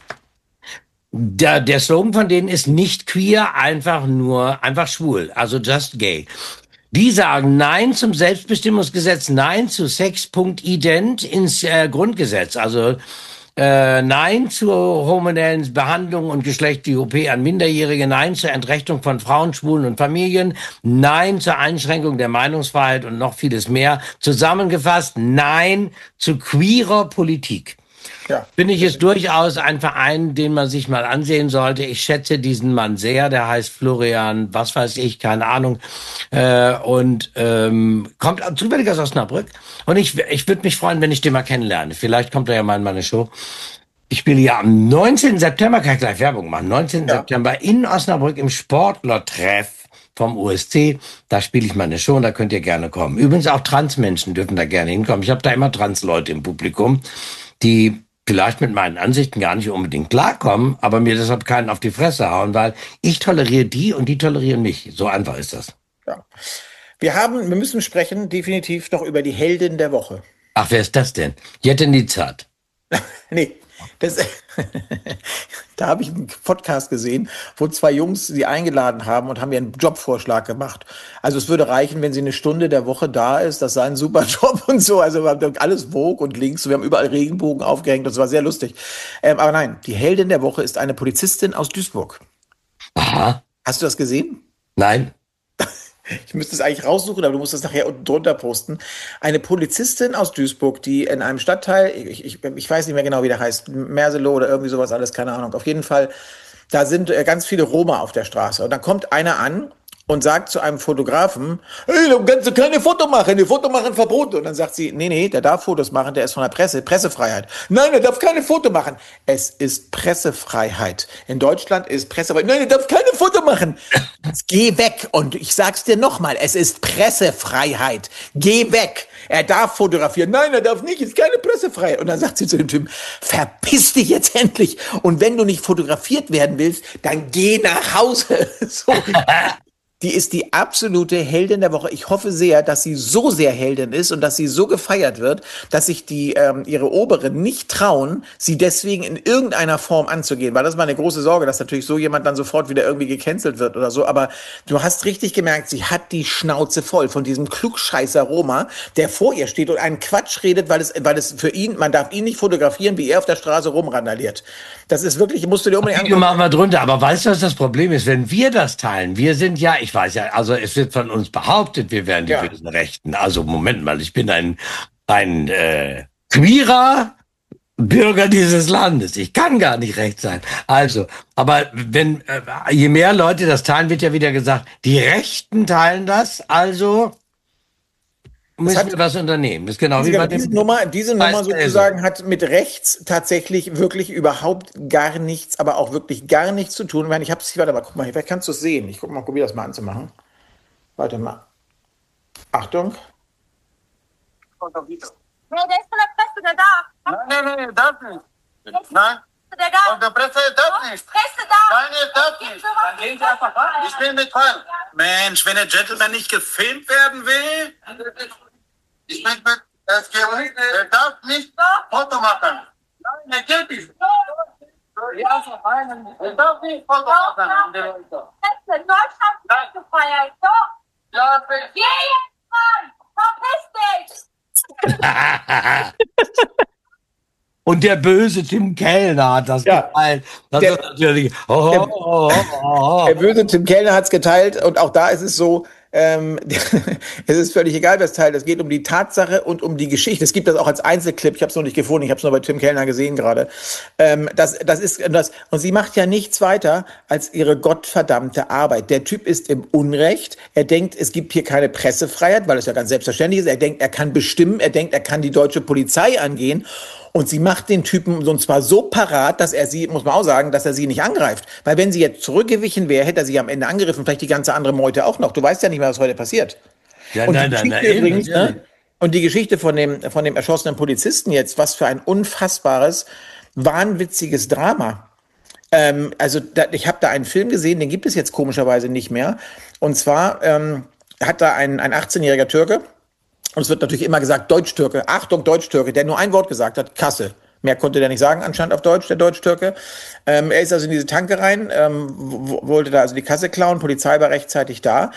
[SPEAKER 1] Der, der Slogan von denen ist nicht queer, einfach nur, einfach schwul. Also Just Gay. Die sagen Nein zum Selbstbestimmungsgesetz, Nein zu Sex.ident ins äh, Grundgesetz. Also Äh, Nein zur hormonellen Behandlung und geschlechtliche O P an Minderjährige, Nein zur Entrechtung von Frauen, Schwulen und Familien, Nein zur Einschränkung der Meinungsfreiheit und noch vieles mehr. Zusammengefasst, Nein zu queerer Politik. Ja. Finde ich es durchaus ein Verein, den man sich mal ansehen sollte. Ich schätze diesen Mann sehr, der heißt Florian, was weiß ich, keine Ahnung, äh, und ähm, kommt zufällig aus Osnabrück. Und ich, ich würde mich freuen, wenn ich den mal kennenlerne. Vielleicht kommt er ja mal in meine Show. Ich spiele ja am neunzehnten September, kann ich gleich Werbung machen, neunzehnten Ja. September in Osnabrück im Sportlertreff vom O S C. Da spiele ich meine Show und da könnt ihr gerne kommen. Übrigens auch Transmenschen dürfen da gerne hinkommen. Ich habe da immer Transleute im Publikum, die vielleicht mit meinen Ansichten gar nicht unbedingt klarkommen, aber mir deshalb keinen auf die Fresse hauen, weil ich toleriere die und die tolerieren mich. So einfach ist das.
[SPEAKER 2] Ja. Wir haben, wir müssen sprechen definitiv noch über die Heldin der Woche.
[SPEAKER 1] Ach, wer ist das denn? Jette Nizat.
[SPEAKER 2] Nee, das, da habe ich einen Podcast gesehen, wo zwei Jungs sie eingeladen haben und haben mir einen Jobvorschlag gemacht. Also es würde reichen, wenn sie eine Stunde der Woche da ist. Das sei ein super Job und so. Also wir haben alles Vogue und links. Wir haben überall Regenbogen aufgehängt. Das war sehr lustig. Ähm, aber nein, die Heldin der Woche ist eine Polizistin aus Duisburg.
[SPEAKER 1] Aha.
[SPEAKER 2] Hast du das gesehen?
[SPEAKER 1] Nein.
[SPEAKER 2] Ich müsste es eigentlich raussuchen, aber du musst das nachher unten drunter posten. Eine Polizistin aus Duisburg, die in einem Stadtteil, ich, ich, ich weiß nicht mehr genau, wie der heißt, Merseloh oder irgendwie sowas, alles, keine Ahnung. Auf jeden Fall, da sind ganz viele Roma auf der Straße. Und dann kommt einer an und sagt zu einem Fotografen, hey, du kannst keine Foto machen, die Foto machen verboten. Und dann sagt sie, nee, nee, der darf Fotos machen, der ist von der Presse, Pressefreiheit. Nein, der darf keine Foto machen. Es ist Pressefreiheit. In Deutschland ist Pressefreiheit. Nein, der darf keine Foto machen. Geh weg. Und ich sag's dir nochmal, es ist Pressefreiheit. Geh weg. Er darf fotografieren. Nein, er darf nicht, es ist keine Pressefreiheit. Und dann sagt sie zu dem Typen, verpiss dich jetzt endlich. Und wenn du nicht fotografiert werden willst, dann geh nach Hause. So. Die ist die absolute Heldin der Woche. Ich hoffe sehr, dass sie so sehr Heldin ist und dass sie so gefeiert wird, dass sich die ähm, ihre Oberen nicht trauen, sie deswegen in irgendeiner Form anzugehen. Weil das ist meine große Sorge, dass natürlich so jemand dann sofort wieder irgendwie gecancelt wird oder so. Aber du hast richtig gemerkt, sie hat die Schnauze voll von diesem Klugscheißer Roma, der vor ihr steht und einen Quatsch redet, weil es, weil es für ihn, man darf ihn nicht fotografieren, wie er auf der Straße rumrandaliert. Das ist wirklich, musst du dir unbedingt
[SPEAKER 1] angucken. Machen wir drunter. Aber weißt du, was das Problem ist? Wenn wir das teilen, wir sind ja, ich weiß ja, also es wird von uns behauptet, wir wären die ja. bösen Rechten. Also Moment mal, ich bin ein, ein äh, queerer Bürger dieses Landes. Ich kann gar nicht recht sein. Also, aber wenn äh, je mehr Leute das teilen, wird ja wieder gesagt, die Rechten teilen das, also müssen hat, wir was unternehmen. Das ist genau
[SPEAKER 2] diese,
[SPEAKER 1] wie bei
[SPEAKER 2] diese Nummer, diese Nummer sozusagen hat mit rechts tatsächlich wirklich überhaupt gar nichts, aber auch wirklich gar nichts zu tun. Ich habe es hier, warte mal, guck mal, vielleicht kannst du es sehen. Ich guck mal, probier das mal anzumachen. Warte mal. Achtung.
[SPEAKER 3] Nee, der ist von der Presse, der da. Nein, nein, nein, darf nicht. Nein. Der da. Und der Presse darf nicht. Presse da. Nein, er darf nicht. Dann gehen Sie einfach rein. Ich bin mit rein. Mensch, wenn der Gentleman nicht gefilmt werden will, ich bin mit, es geht nicht, er darf nicht Foto machen. Nein, er geht nicht. Er darf nicht Foto machen. In Deutschland wird gefeiert. Ja, geh jetzt, Mann. Verpiss dich.
[SPEAKER 1] Und der böse Tim Kellner hat das ja. geteilt. Das der, ist natürlich. Oh,
[SPEAKER 2] der,
[SPEAKER 1] oh, oh, oh.
[SPEAKER 2] der böse Tim Kellner hat es geteilt und auch da ist es so. Ähm, es ist völlig egal, was teilt. Es geht um die Tatsache und um die Geschichte. Es gibt das auch als Einzelclip. Ich habe es noch nicht gefunden. Ich habe es nur bei Tim Kellner gesehen gerade. Ähm, das, das ist das. Und sie macht ja nichts weiter als ihre gottverdammte Arbeit. Der Typ ist im Unrecht. Er denkt, es gibt hier keine Pressefreiheit, weil es ja ganz selbstverständlich ist. Er denkt, er kann bestimmen. Er denkt, er kann die deutsche Polizei angehen. Und sie macht den Typen und zwar so parat, dass er sie, muss man auch sagen, dass er sie nicht angreift. Weil wenn sie jetzt zurückgewichen wäre, hätte er sie am Ende angegriffen, vielleicht die ganze andere Meute auch noch. Du weißt ja nicht mehr, was heute passiert.
[SPEAKER 1] Ja,
[SPEAKER 2] und
[SPEAKER 1] nein,
[SPEAKER 2] die
[SPEAKER 1] nein,
[SPEAKER 2] Geschichte
[SPEAKER 1] nein,
[SPEAKER 2] übrigens,
[SPEAKER 1] nein,
[SPEAKER 2] ne? Und die Geschichte von dem, von dem erschossenen Polizisten jetzt, was für ein unfassbares, wahnwitziges Drama. Ähm, also da, ich habe da einen Film gesehen, den gibt es jetzt komischerweise nicht mehr. Und zwar ähm, hat da ein, ein achtzehnjähriger Türke, und es wird natürlich immer gesagt, Deutsch-Türke, Achtung, Deutsch-Türke, der nur ein Wort gesagt hat, Kasse. Mehr konnte der nicht sagen, anscheinend auf Deutsch, der Deutsch-Türke. Ähm, er ist also in diese Tanke rein, ähm, wollte da also die Kasse klauen, Polizei war rechtzeitig da.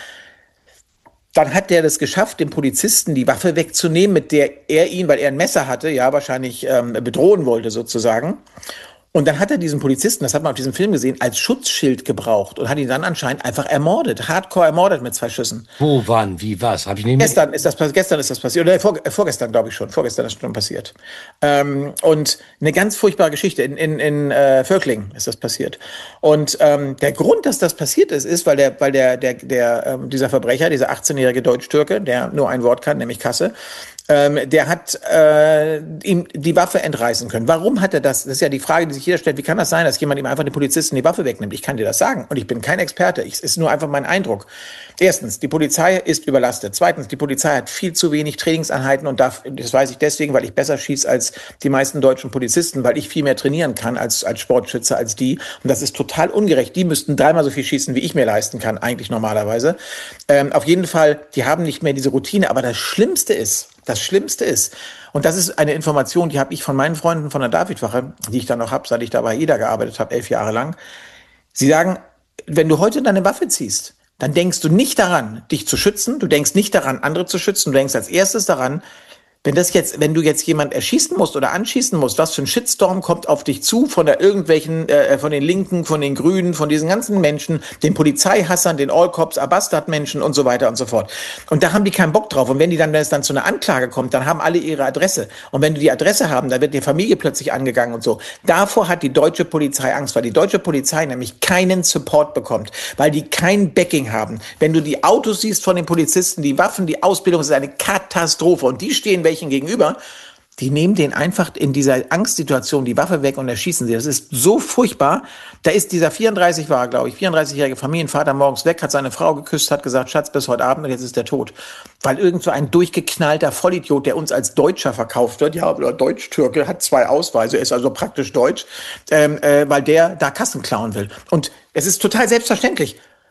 [SPEAKER 2] Dann hat der das geschafft, dem Polizisten die Waffe wegzunehmen, mit der er ihn, weil er ein Messer hatte, ja wahrscheinlich ähm, bedrohen wollte sozusagen. Und dann hat er diesen Polizisten, das hat man auf diesem Film gesehen, als Schutzschild gebraucht und hat ihn dann anscheinend einfach ermordet, hardcore ermordet mit zwei Schüssen.
[SPEAKER 1] Wo, wann, wie, was? Hab ich nicht
[SPEAKER 2] gestern ist das gestern ist das passiert oder vor, vorgestern glaube ich schon, vorgestern ist das schon passiert. Ähm, und eine ganz furchtbare Geschichte in in, in äh, Völklingen ist das passiert. Und ähm, der Grund, dass das passiert ist, ist, weil der weil der der der ähm, dieser Verbrecher, dieser achtzehnjährige Deutsch-Türke, der nur ein Wort kann, nämlich Kasse. Ähm, der hat äh, ihm die Waffe entreißen können. Warum hat er das? Das ist ja die Frage, die sich jeder stellt. Wie kann das sein, dass jemand ihm einfach den Polizisten die Waffe wegnimmt? Ich kann dir das sagen. Und ich bin kein Experte. Es ist nur einfach mein Eindruck. Erstens, die Polizei ist überlastet. Zweitens, die Polizei hat viel zu wenig Trainingseinheiten und darf, das weiß ich deswegen, weil ich besser schieße als die meisten deutschen Polizisten, weil ich viel mehr trainieren kann als, als Sportschütze als die. Und das ist total ungerecht. Die müssten dreimal so viel schießen, wie ich mir leisten kann, eigentlich normalerweise. Ähm, auf jeden Fall, die haben nicht mehr diese Routine. Aber das Schlimmste ist, Das Schlimmste ist, und das ist eine Information, die habe ich von meinen Freunden von der Davidwache, die ich dann noch habe, seit ich da bei AIDA gearbeitet habe, elf Jahre lang. Sie sagen, wenn du heute deine Waffe ziehst, dann denkst du nicht daran, dich zu schützen, du denkst nicht daran, andere zu schützen, du denkst als erstes daran, wenn das jetzt, wenn du jetzt jemand erschießen musst oder anschießen musst, was für ein Shitstorm kommt auf dich zu von der irgendwelchen, äh, von den Linken, von den Grünen, von diesen ganzen Menschen, den Polizeihassern, den All-Cops, Abastard-Menschen und so weiter und so fort. Und da haben die keinen Bock drauf. Und wenn die dann, wenn es dann zu einer Anklage kommt, dann haben alle ihre Adresse. Und wenn du die Adresse haben, dann wird die Familie plötzlich angegangen und so. Davor hat die deutsche Polizei Angst, weil die deutsche Polizei nämlich keinen Support bekommt, weil die kein Backing haben. Wenn du die Autos siehst von den Polizisten, die Waffen, die Ausbildung, ist eine Katastrophe. Und die stehen welchen gegenüber, die nehmen den einfach in dieser Angstsituation die Waffe weg und erschießen sie. Das ist so furchtbar. Da ist dieser vierunddreißig war, glaube ich, vierunddreißigjährige Familienvater morgens weg, hat seine Frau geküsst, hat gesagt, Schatz, bis heute Abend und jetzt ist der tot. Weil irgend so ein durchgeknallter Vollidiot, der uns als Deutscher verkauft wird, ja, oder Deutsch-Türke, hat zwei Ausweise, ist also praktisch deutsch, ähm, äh, weil der da Kassen klauen will. Und es ist total selbstverständlich.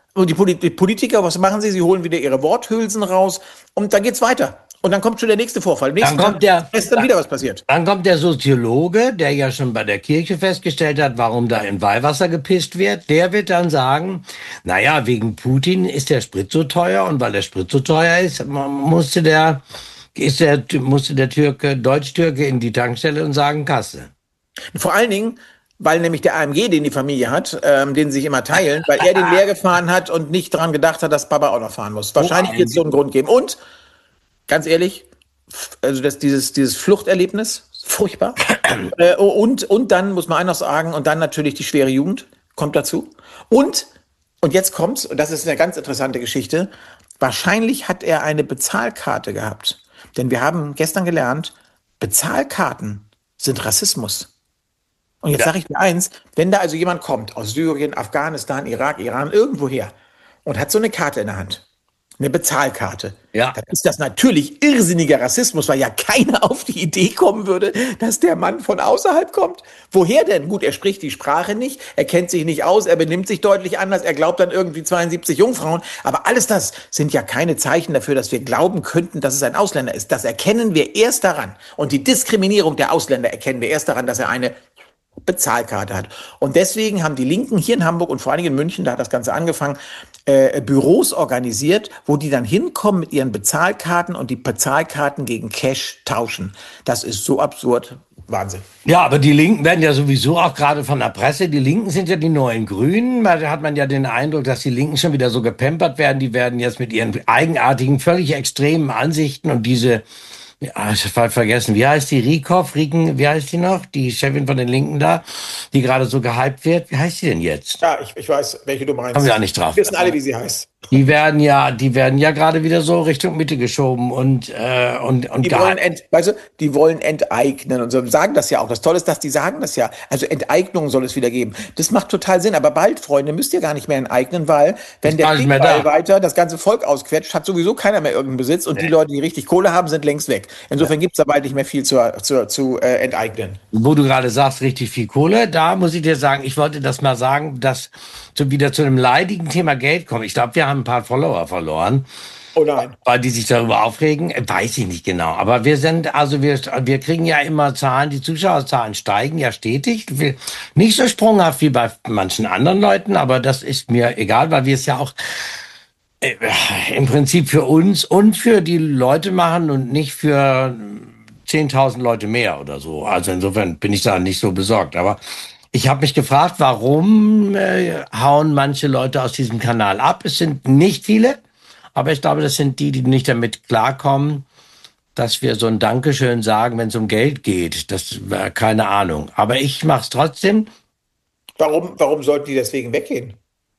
[SPEAKER 2] Und die, Polit- die Politiker, was machen sie? Sie holen wieder ihre Worthülsen raus und dann geht's weiter. Und dann kommt schon der nächste Vorfall. Nächsten
[SPEAKER 1] dann kommt der,
[SPEAKER 2] ist dann wieder was passiert.
[SPEAKER 1] Dann kommt der Soziologe, der ja schon bei der Kirche festgestellt hat, warum da in Weihwasser gepisst wird. Der wird dann sagen, naja, wegen Putin ist der Sprit so teuer und weil der Sprit so teuer ist, musste der, ist der, musste der Türke, Deutsch-Türke in die Tankstelle und sagen Kasse.
[SPEAKER 2] Vor allen Dingen, weil nämlich der A M G, den die Familie hat, ähm, den sie sich immer teilen, weil er den leer gefahren hat und nicht dran gedacht hat, dass Papa auch noch fahren muss. Wahrscheinlich wird es so einen Grund geben. Und ganz ehrlich, also das, dieses, dieses Fluchterlebnis, furchtbar. äh, und, und dann muss man eines noch sagen, und dann natürlich die schwere Jugend kommt dazu. Und, und jetzt kommt's, und das ist eine ganz interessante Geschichte, wahrscheinlich hat er eine Bezahlkarte gehabt. Denn wir haben gestern gelernt, Bezahlkarten sind Rassismus. Und jetzt ja. sage ich dir eins, wenn da also jemand kommt aus Syrien, Afghanistan, Irak, Iran, irgendwoher und hat so eine Karte in der Hand, eine Bezahlkarte, ja. dann ist das natürlich irrsinniger Rassismus, weil ja keiner auf die Idee kommen würde, dass der Mann von außerhalb kommt. Woher denn? Gut, er spricht die Sprache nicht, er kennt sich nicht aus, er benimmt sich deutlich anders, er glaubt dann irgendwie zweiundsiebzig Jungfrauen. Aber alles das sind ja keine Zeichen dafür, dass wir glauben könnten, dass es ein Ausländer ist. Das erkennen wir erst daran. Und die Diskriminierung der Ausländer erkennen wir erst daran, dass er eine Bezahlkarte hat. Und deswegen haben die Linken hier in Hamburg und vor allen Dingen in München, da hat das Ganze angefangen, äh, Büros organisiert, wo die dann hinkommen mit ihren Bezahlkarten und die Bezahlkarten gegen Cash tauschen. Das ist so absurd. Wahnsinn.
[SPEAKER 1] Ja, aber die Linken werden ja sowieso auch gerade von der Presse, die Linken sind ja die neuen Grünen. Da hat man ja den Eindruck, dass die Linken schon wieder so gepampert werden. Die werden jetzt mit ihren eigenartigen, völlig extremen Ansichten und diese Ja, ich habe vergessen, wie heißt die? Rieckhoff, Rieken, wie heißt die noch? Die Chefin von den Linken da, die gerade so gehypt wird. Wie heißt die denn jetzt?
[SPEAKER 2] Ja, ich, ich weiß, welche du meinst.
[SPEAKER 1] Kommen wir auch nicht drauf.
[SPEAKER 2] Wir wissen alle, wie sie heißt.
[SPEAKER 1] Die werden ja, die werden ja gerade wieder so Richtung Mitte geschoben und äh, und und
[SPEAKER 2] die wollen, ent, weißt du, die wollen enteignen und so sagen das ja auch. Das Tolle ist, dass die sagen das ja. Also Enteignung soll es wieder geben. Das macht total Sinn. Aber bald, Freunde, müsst ihr gar nicht mehr enteignen, weil wenn der Krieg weiter das ganze Volk ausquetscht, hat sowieso keiner mehr irgendeinen Besitz und nee. die Leute, die richtig Kohle haben, sind längst weg. Insofern ja. gibt's da bald nicht mehr viel zu zu, zu äh, enteignen.
[SPEAKER 1] Wo du gerade sagst, richtig viel Kohle, da muss ich dir sagen, ich wollte das mal sagen, dass zu, wieder zu einem leidigen Thema Geld kommt. Ich glaube, wir haben ein paar Follower verloren.
[SPEAKER 2] Oh nein.
[SPEAKER 1] Weil die sich darüber aufregen, weiß ich nicht genau. Aber wir sind, also wir, wir kriegen ja immer Zahlen, die Zuschauerzahlen steigen ja stetig. Wir, nicht so sprunghaft wie bei manchen anderen Leuten, aber das ist mir egal, weil wir es ja auch äh, im Prinzip für uns und für die Leute machen und nicht für zehntausend Leute mehr oder so. Also insofern bin ich da nicht so besorgt. Aber ich habe mich gefragt, warum äh, hauen manche Leute aus diesem Kanal ab? Es sind nicht viele, aber ich glaube, das sind die, die nicht damit klarkommen, dass wir so ein Dankeschön sagen, wenn es um Geld geht. Das war keine Ahnung. Aber ich mache es trotzdem.
[SPEAKER 2] Warum, warum sollten die deswegen weggehen?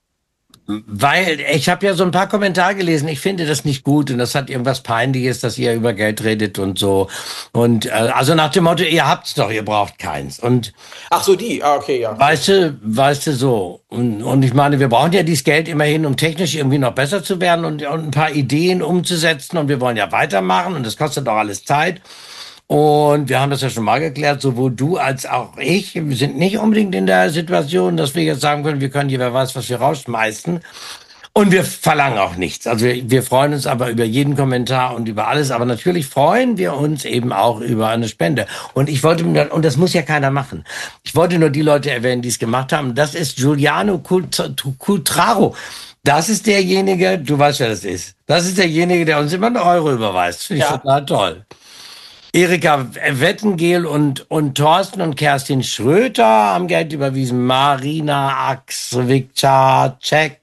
[SPEAKER 1] Weil ich habe ja so ein paar Kommentare gelesen, ich finde das nicht gut und das hat irgendwas Peinliches, dass ihr über Geld redet und so. Und äh, also nach dem Motto, ihr habt's doch, ihr braucht keins. Und
[SPEAKER 2] ach so, die, ah, okay, ja.
[SPEAKER 1] Weißt du, weißt du so. Und, und ich meine, wir brauchen ja dieses Geld immerhin, um technisch irgendwie noch besser zu werden und, und ein paar Ideen umzusetzen und wir wollen ja weitermachen und das kostet doch alles Zeit. Und wir haben das ja schon mal geklärt, sowohl du als auch ich, wir sind nicht unbedingt in der Situation, dass wir jetzt sagen können, wir können hier, wer weiß, was wir rausschmeißen. Und wir verlangen auch nichts. Also wir, wir freuen uns aber über jeden Kommentar und über alles. Aber natürlich freuen wir uns eben auch über eine Spende. Und ich wollte, und das muss ja keiner machen. Ich wollte nur die Leute erwähnen, die es gemacht haben. Das ist Giuliano Cutraro. Das ist derjenige, du weißt, wer das ist. Das ist derjenige, der uns immer einen Euro überweist. Finde ich ja. total toll. Erika Wettengel und, und Thorsten und Kerstin Schröter haben Geld überwiesen. Marina Axwikczak,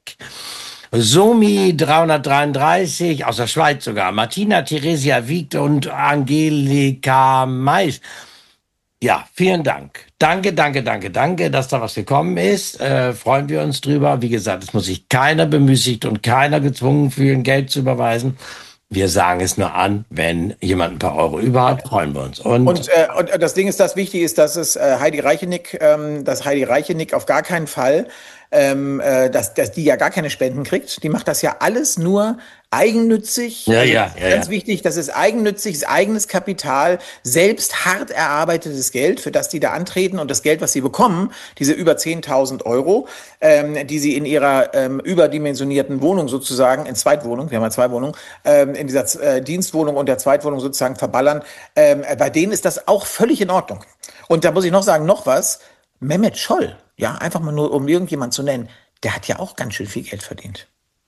[SPEAKER 1] Somi dreihundertdreiunddreißig, aus der Schweiz sogar. Martina Theresia Wiegt und Angelika Mais. Ja, vielen Dank. Danke, danke, danke, danke, dass da was gekommen ist. Äh, freuen wir uns drüber. Wie gesagt, es muss sich keiner bemüßigt und keiner gezwungen fühlen, Geld zu überweisen. Wir sagen es nur an, wenn jemand ein paar Euro über hat, freuen wir uns. Und,
[SPEAKER 2] und, äh, und das Ding ist, das wichtig ist, dass es äh, Heidi Reichenick, ähm, dass Heidi Reichenick auf gar keinen Fall ähm, äh, dass, dass die ja gar keine Spenden kriegt. Die macht das ja alles nur eigennützig.
[SPEAKER 1] Ja,
[SPEAKER 2] also
[SPEAKER 1] ja, ja,
[SPEAKER 2] ganz
[SPEAKER 1] ja.
[SPEAKER 2] wichtig, das ist eigennützig, ist eigenes Kapital, selbst hart erarbeitetes Geld, für das die da antreten und das Geld, was sie bekommen, diese über zehntausend Euro, ähm, die sie in ihrer ähm, überdimensionierten Wohnung sozusagen, in Zweitwohnung, wir haben ja zwei Wohnungen, ähm, in dieser äh, Dienstwohnung und der Zweitwohnung sozusagen verballern, ähm, bei denen ist das auch völlig in Ordnung. Und da muss ich noch sagen, noch was, Mehmet Scholl, ja, einfach mal nur, um irgendjemand zu nennen, der hat ja auch ganz schön viel Geld verdient.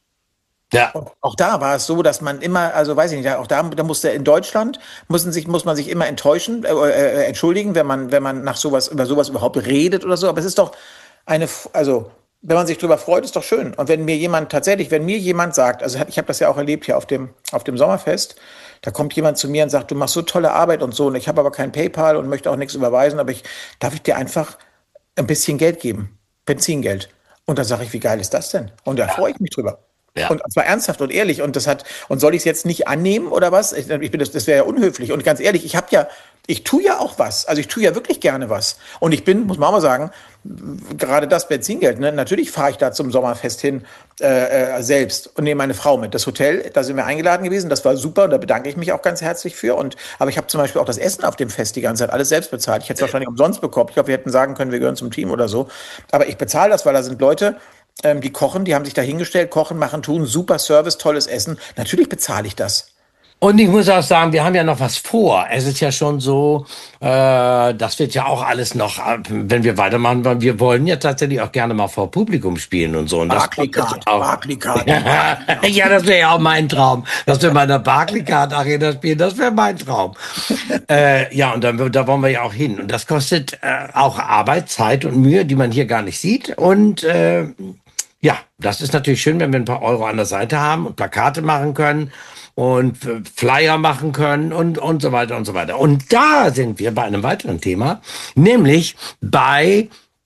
[SPEAKER 1] Ja.
[SPEAKER 2] Und auch da war es so, dass man immer, also weiß ich nicht, auch da, da musste in Deutschland, müssen sich, muss man sich immer enttäuschen, äh, äh, entschuldigen, wenn man, wenn man nach sowas, über sowas überhaupt redet oder so. Aber es ist doch eine, also, wenn man sich drüber freut, ist doch schön. Und wenn mir jemand tatsächlich, wenn mir jemand sagt, also ich habe das ja auch erlebt hier auf dem, auf dem Sommerfest, da kommt jemand zu mir und sagt, du machst so tolle Arbeit und so, und ich habe aber kein PayPal und möchte auch nichts überweisen, aber ich, darf ich dir einfach ein bisschen Geld geben? Benzingeld. Und dann sage ich, wie geil ist das denn? Und da freue ich mich drüber. Ja. Und zwar ernsthaft und ehrlich. Und das hat, und soll ich es jetzt nicht annehmen oder was? Ich, ich bin das, das wäre ja unhöflich. Und ganz ehrlich, ich habe ja, ich tue ja auch was. Also ich tue ja wirklich gerne was. Und ich bin, muss man auch mal sagen, gerade das Benzingeld, ne? Natürlich fahre ich da zum Sommerfest hin äh, äh, selbst und nehme meine Frau mit. Das Hotel, da sind wir eingeladen gewesen, das war super und da bedanke ich mich auch ganz herzlich für. Und aber ich habe zum Beispiel auch das Essen auf dem Fest die ganze Zeit alles selbst bezahlt. Ich hätte es wahrscheinlich umsonst bekommen. Ich glaube, wir hätten sagen können, wir gehören zum Team oder so. Aber ich bezahle das, weil da sind Leute, ähm, die kochen, die haben sich da hingestellt, kochen, machen, tun, super Service, tolles Essen. Natürlich bezahle ich das.
[SPEAKER 1] Und ich muss auch sagen, wir haben ja noch was vor. Es ist ja schon so, äh, das wird ja auch alles noch, wenn wir weitermachen wollen, wir wollen ja tatsächlich auch gerne mal vor Publikum spielen und so. Und das
[SPEAKER 2] Barclaycard, Barclaycard.
[SPEAKER 1] Ja, das wäre ja auch mein Traum, dass wir mal in der Barclaycard Arena spielen, das wäre mein Traum. äh, ja, und dann, da wollen wir ja auch hin. Und das kostet äh, auch Arbeit, Zeit und Mühe, die man hier gar nicht sieht. Und äh, ja, das ist natürlich schön, wenn wir ein paar Euro an der Seite haben und Plakate machen können und Flyer machen können und, und so weiter und so weiter. Und da sind wir bei einem weiteren Thema, nämlich bei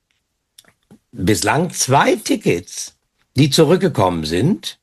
[SPEAKER 1] bislang zwei Tickets, die zurückgekommen sind,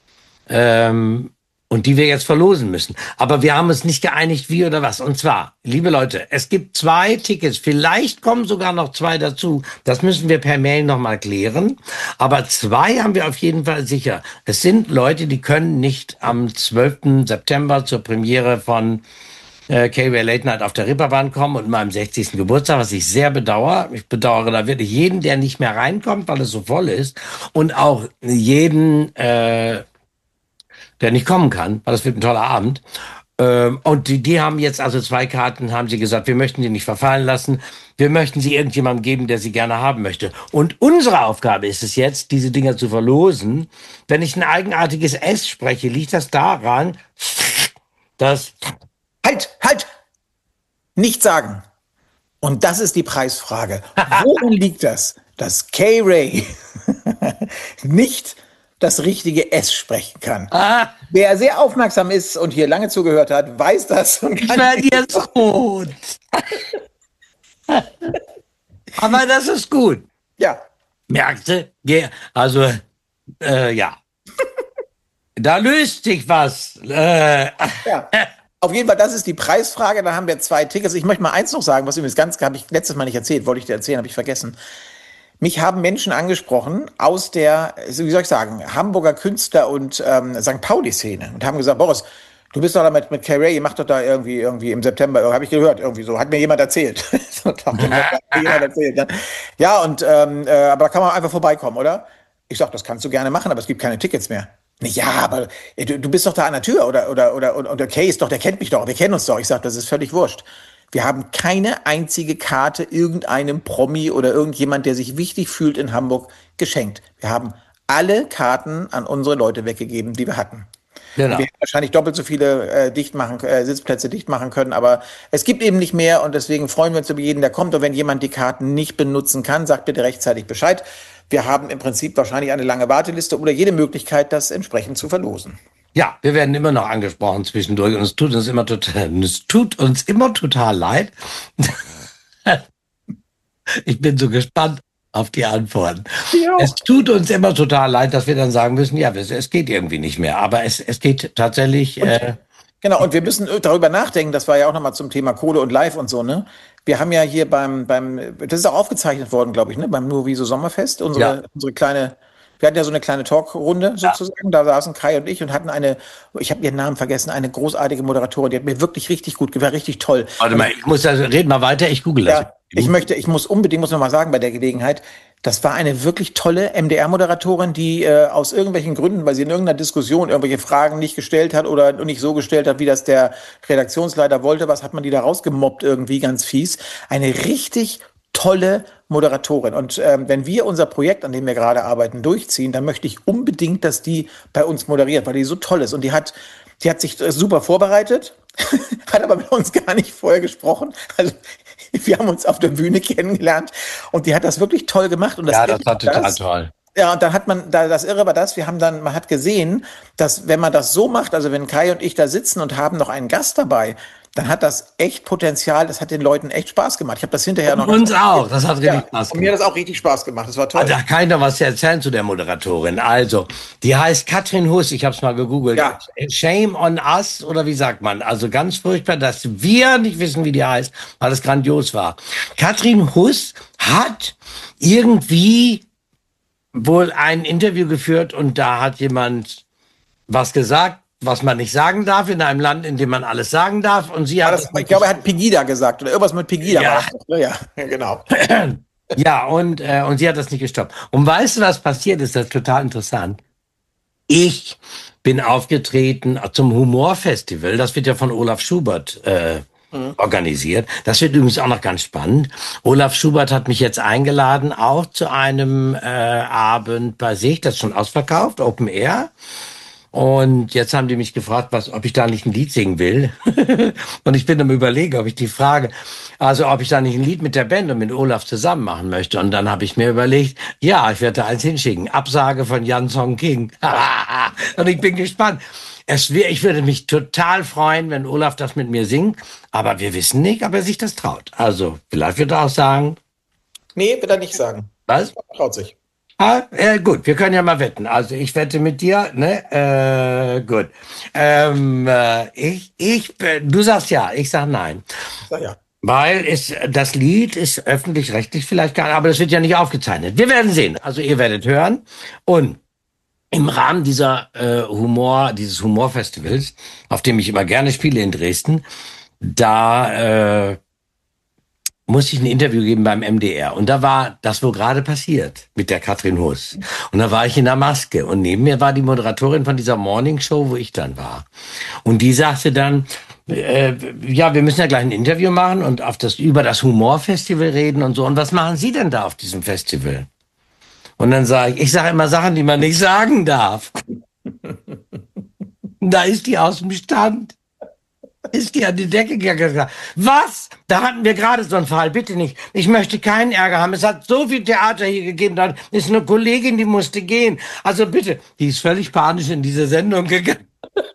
[SPEAKER 1] ähm, und die wir jetzt verlosen müssen. Aber wir haben uns nicht geeinigt, wie oder was. Und zwar, liebe Leute, es gibt zwei Tickets. Vielleicht kommen sogar noch zwei dazu. Das müssen wir per Mail nochmal klären. Aber zwei haben wir auf jeden Fall sicher. Es sind Leute, die können nicht am zwölften September zur Premiere von äh, K-Ray Late Night auf der Ripperbahn kommen und meinem sechzigsten Geburtstag, was ich sehr bedauere. Ich bedauere da wirklich jeden, der nicht mehr reinkommt, weil es so voll ist. Und auch jeden, äh, der nicht kommen kann, weil das wird ein toller Abend. Ähm, und die, die haben jetzt also zwei Karten, haben sie gesagt, wir möchten die nicht verfallen lassen. Wir möchten sie irgendjemandem geben, der sie gerne haben möchte. Und unsere Aufgabe ist es jetzt, diese Dinger zu verlosen. Wenn ich ein eigenartiges S spreche, liegt das daran, dass...
[SPEAKER 2] Halt, halt! Nicht sagen. Und das ist die Preisfrage. Worin liegt das, dass K-Ray nicht das richtige S sprechen kann?
[SPEAKER 1] Ah.
[SPEAKER 2] Wer sehr aufmerksam ist und hier lange zugehört hat, weiß das. Und
[SPEAKER 1] ich werde jetzt rot. Aber das ist gut.
[SPEAKER 2] Ja.
[SPEAKER 1] Merkst du? Ja, also, äh, ja. Da löst sich was. Äh.
[SPEAKER 2] Ja. Auf jeden Fall, das ist die Preisfrage. Da haben wir zwei Tickets. Ich möchte mal eins noch sagen, was übrigens ganz, habe ich letztes Mal nicht erzählt, wollte ich dir erzählen, habe ich vergessen. Mich haben Menschen angesprochen aus der, wie soll ich sagen, Hamburger Künstler- und ähm, Sankt Pauli-Szene und haben gesagt, Boris, du bist doch da mit, mit K-Ray, ihr macht doch da irgendwie, irgendwie im September, habe ich gehört, irgendwie so, hat mir jemand erzählt. hat mir jemand erzählt ja. ja, und, ähm, äh, aber da kann man einfach vorbeikommen, oder? Ich sag, das kannst du gerne machen, aber es gibt keine Tickets mehr. Ja, aber du, du bist doch da an der Tür, oder, oder, oder, und der Kay ist doch, der kennt mich doch, wir kennen uns doch. Ich sag, das ist völlig wurscht. Wir haben keine einzige Karte irgendeinem Promi oder irgendjemand, der sich wichtig fühlt in Hamburg, geschenkt. Wir haben alle Karten an unsere Leute weggegeben, die wir hatten. Genau. Wir hätten wahrscheinlich doppelt so viele äh, dicht machen, äh, Sitzplätze dicht machen können, aber es gibt eben nicht mehr und deswegen freuen wir uns über jeden, der kommt. Und wenn jemand die Karten nicht benutzen kann, sagt bitte rechtzeitig Bescheid. Wir haben im Prinzip wahrscheinlich eine lange Warteliste oder jede Möglichkeit, das entsprechend zu verlosen.
[SPEAKER 1] Ja, wir werden immer noch angesprochen zwischendurch und es tut uns immer total, es tut uns immer total leid. Ich bin so gespannt auf die Antworten. Ja. Es tut uns immer total leid, dass wir dann sagen müssen, ja, es, es geht irgendwie nicht mehr. Aber es, es geht tatsächlich äh,
[SPEAKER 2] Genau, und wir müssen darüber nachdenken, das war ja auch nochmal zum Thema Kohle und Live und so, ne? Wir haben ja hier beim, beim, das ist auch aufgezeichnet worden, glaube ich, ne? Beim Nurviso Sommerfest, unsere, ja. unsere kleine, wir hatten ja so eine kleine Talkrunde sozusagen, ja. Da saßen Kai und ich und hatten eine, ich habe ihren Namen vergessen, eine großartige Moderatorin, die hat mir wirklich richtig gut, war richtig toll.
[SPEAKER 1] Warte mal, ich muss also, reden mal weiter, ich google das.
[SPEAKER 2] Ja, ich möchte, ich muss unbedingt, muss noch mal sagen bei der Gelegenheit, das war eine wirklich tolle M D R-Moderatorin, die äh, aus irgendwelchen Gründen, weil sie in irgendeiner Diskussion irgendwelche Fragen nicht gestellt hat oder nicht so gestellt hat, wie das der Redaktionsleiter wollte, was hat man die da rausgemobbt irgendwie ganz fies. Eine richtig tolle Moderatorin. Und ähm, wenn wir unser Projekt, an dem wir gerade arbeiten, durchziehen, dann möchte ich unbedingt, dass die bei uns moderiert, weil die so toll ist. Und die hat, die hat sich super vorbereitet, hat aber mit uns gar nicht vorher gesprochen. Also wir haben uns auf der Bühne kennengelernt und die hat das wirklich toll gemacht. Und das
[SPEAKER 1] ja, das war total das, toll.
[SPEAKER 2] Ja, und dann hat man, da das Irre war das, wir haben dann, man hat gesehen, dass wenn man das so macht, also wenn Kai und ich da sitzen und haben noch einen Gast dabei, dann hat das echt Potenzial, das hat den Leuten echt Spaß gemacht. Ich habe das hinterher noch...
[SPEAKER 1] Uns auch, das hat richtig ja, Spaß gemacht.
[SPEAKER 2] Und mir hat das auch richtig Spaß gemacht, das war toll.
[SPEAKER 1] Da kann ich noch was erzählen zu der Moderatorin. Also, die heißt Katrin Huss, ich habe es mal gegoogelt. Ja. Shame on us, oder wie sagt man? Also ganz furchtbar, dass wir nicht wissen, wie die heißt, weil es grandios war. Katrin Huss hat irgendwie wohl ein Interview geführt und da hat jemand was gesagt, was man nicht sagen darf, in einem Land, in dem man alles sagen darf. Und sie hat
[SPEAKER 2] das, ich glaube, er hat Pegida gesagt oder irgendwas mit Pegida.
[SPEAKER 1] Ja,
[SPEAKER 2] war ja genau.
[SPEAKER 1] Ja, und, äh, und sie hat das nicht gestoppt. Und weißt du, was passiert ist? Das ist total interessant. Ich bin aufgetreten zum Humorfestival. Das wird ja von Olaf Schubert äh, mhm. organisiert. Das wird übrigens auch noch ganz spannend. Olaf Schubert hat mich jetzt eingeladen, auch zu einem äh, Abend bei sich. Das ist schon ausverkauft, Open Air. Und jetzt haben die mich gefragt, was, ob ich da nicht ein Lied singen will. Und ich bin am Überlegen, ob ich die Frage, also ob ich da nicht ein Lied mit der Band und mit Olaf zusammen machen möchte. Und dann habe ich mir überlegt, ja, ich werde da eins hinschicken. Absage von Jan Song King. Und ich bin gespannt. Es wär, ich würde mich total freuen, wenn Olaf das mit mir singt. Aber wir wissen nicht, ob er sich das traut. Also vielleicht wird er auch sagen.
[SPEAKER 2] Nee, wird er nicht sagen.
[SPEAKER 1] Was?
[SPEAKER 2] Er traut sich.
[SPEAKER 1] Ah, äh, gut, wir können ja mal wetten. Also ich wette mit dir, ne? Äh, gut. Ähm, äh, ich, ich, äh, du sagst ja, ich sag nein.
[SPEAKER 2] Sag ja.
[SPEAKER 1] Weil es, das Lied ist öffentlich-rechtlich vielleicht gar nicht, aber das wird ja nicht aufgezeichnet. Wir werden sehen. Also ihr werdet hören. Und im Rahmen dieser äh, Humor, dieses Humorfestivals, auf dem ich immer gerne spiele in Dresden, da äh, musste ich ein Interview geben beim M D R. Und da war das wohl gerade passiert mit der Katrin Huss. Und da war ich in der Maske. Und neben mir war die Moderatorin von dieser Morning Show, wo ich dann war. Und die sagte dann, äh, ja, wir müssen ja gleich ein Interview machen und auf das, über das Humorfestival reden und so. Und was machen Sie denn da auf diesem Festival? Und dann sage ich, ich sage immer Sachen, die man nicht sagen darf. Da ist die aus dem Stand. Ist die an die Decke gegangen. Was? Da hatten wir gerade so einen Fall. Bitte nicht. Ich möchte keinen Ärger haben. Es hat so viel Theater hier gegeben. Da ist eine Kollegin, die musste gehen. Also bitte. Die ist völlig panisch in diese Sendung gegangen.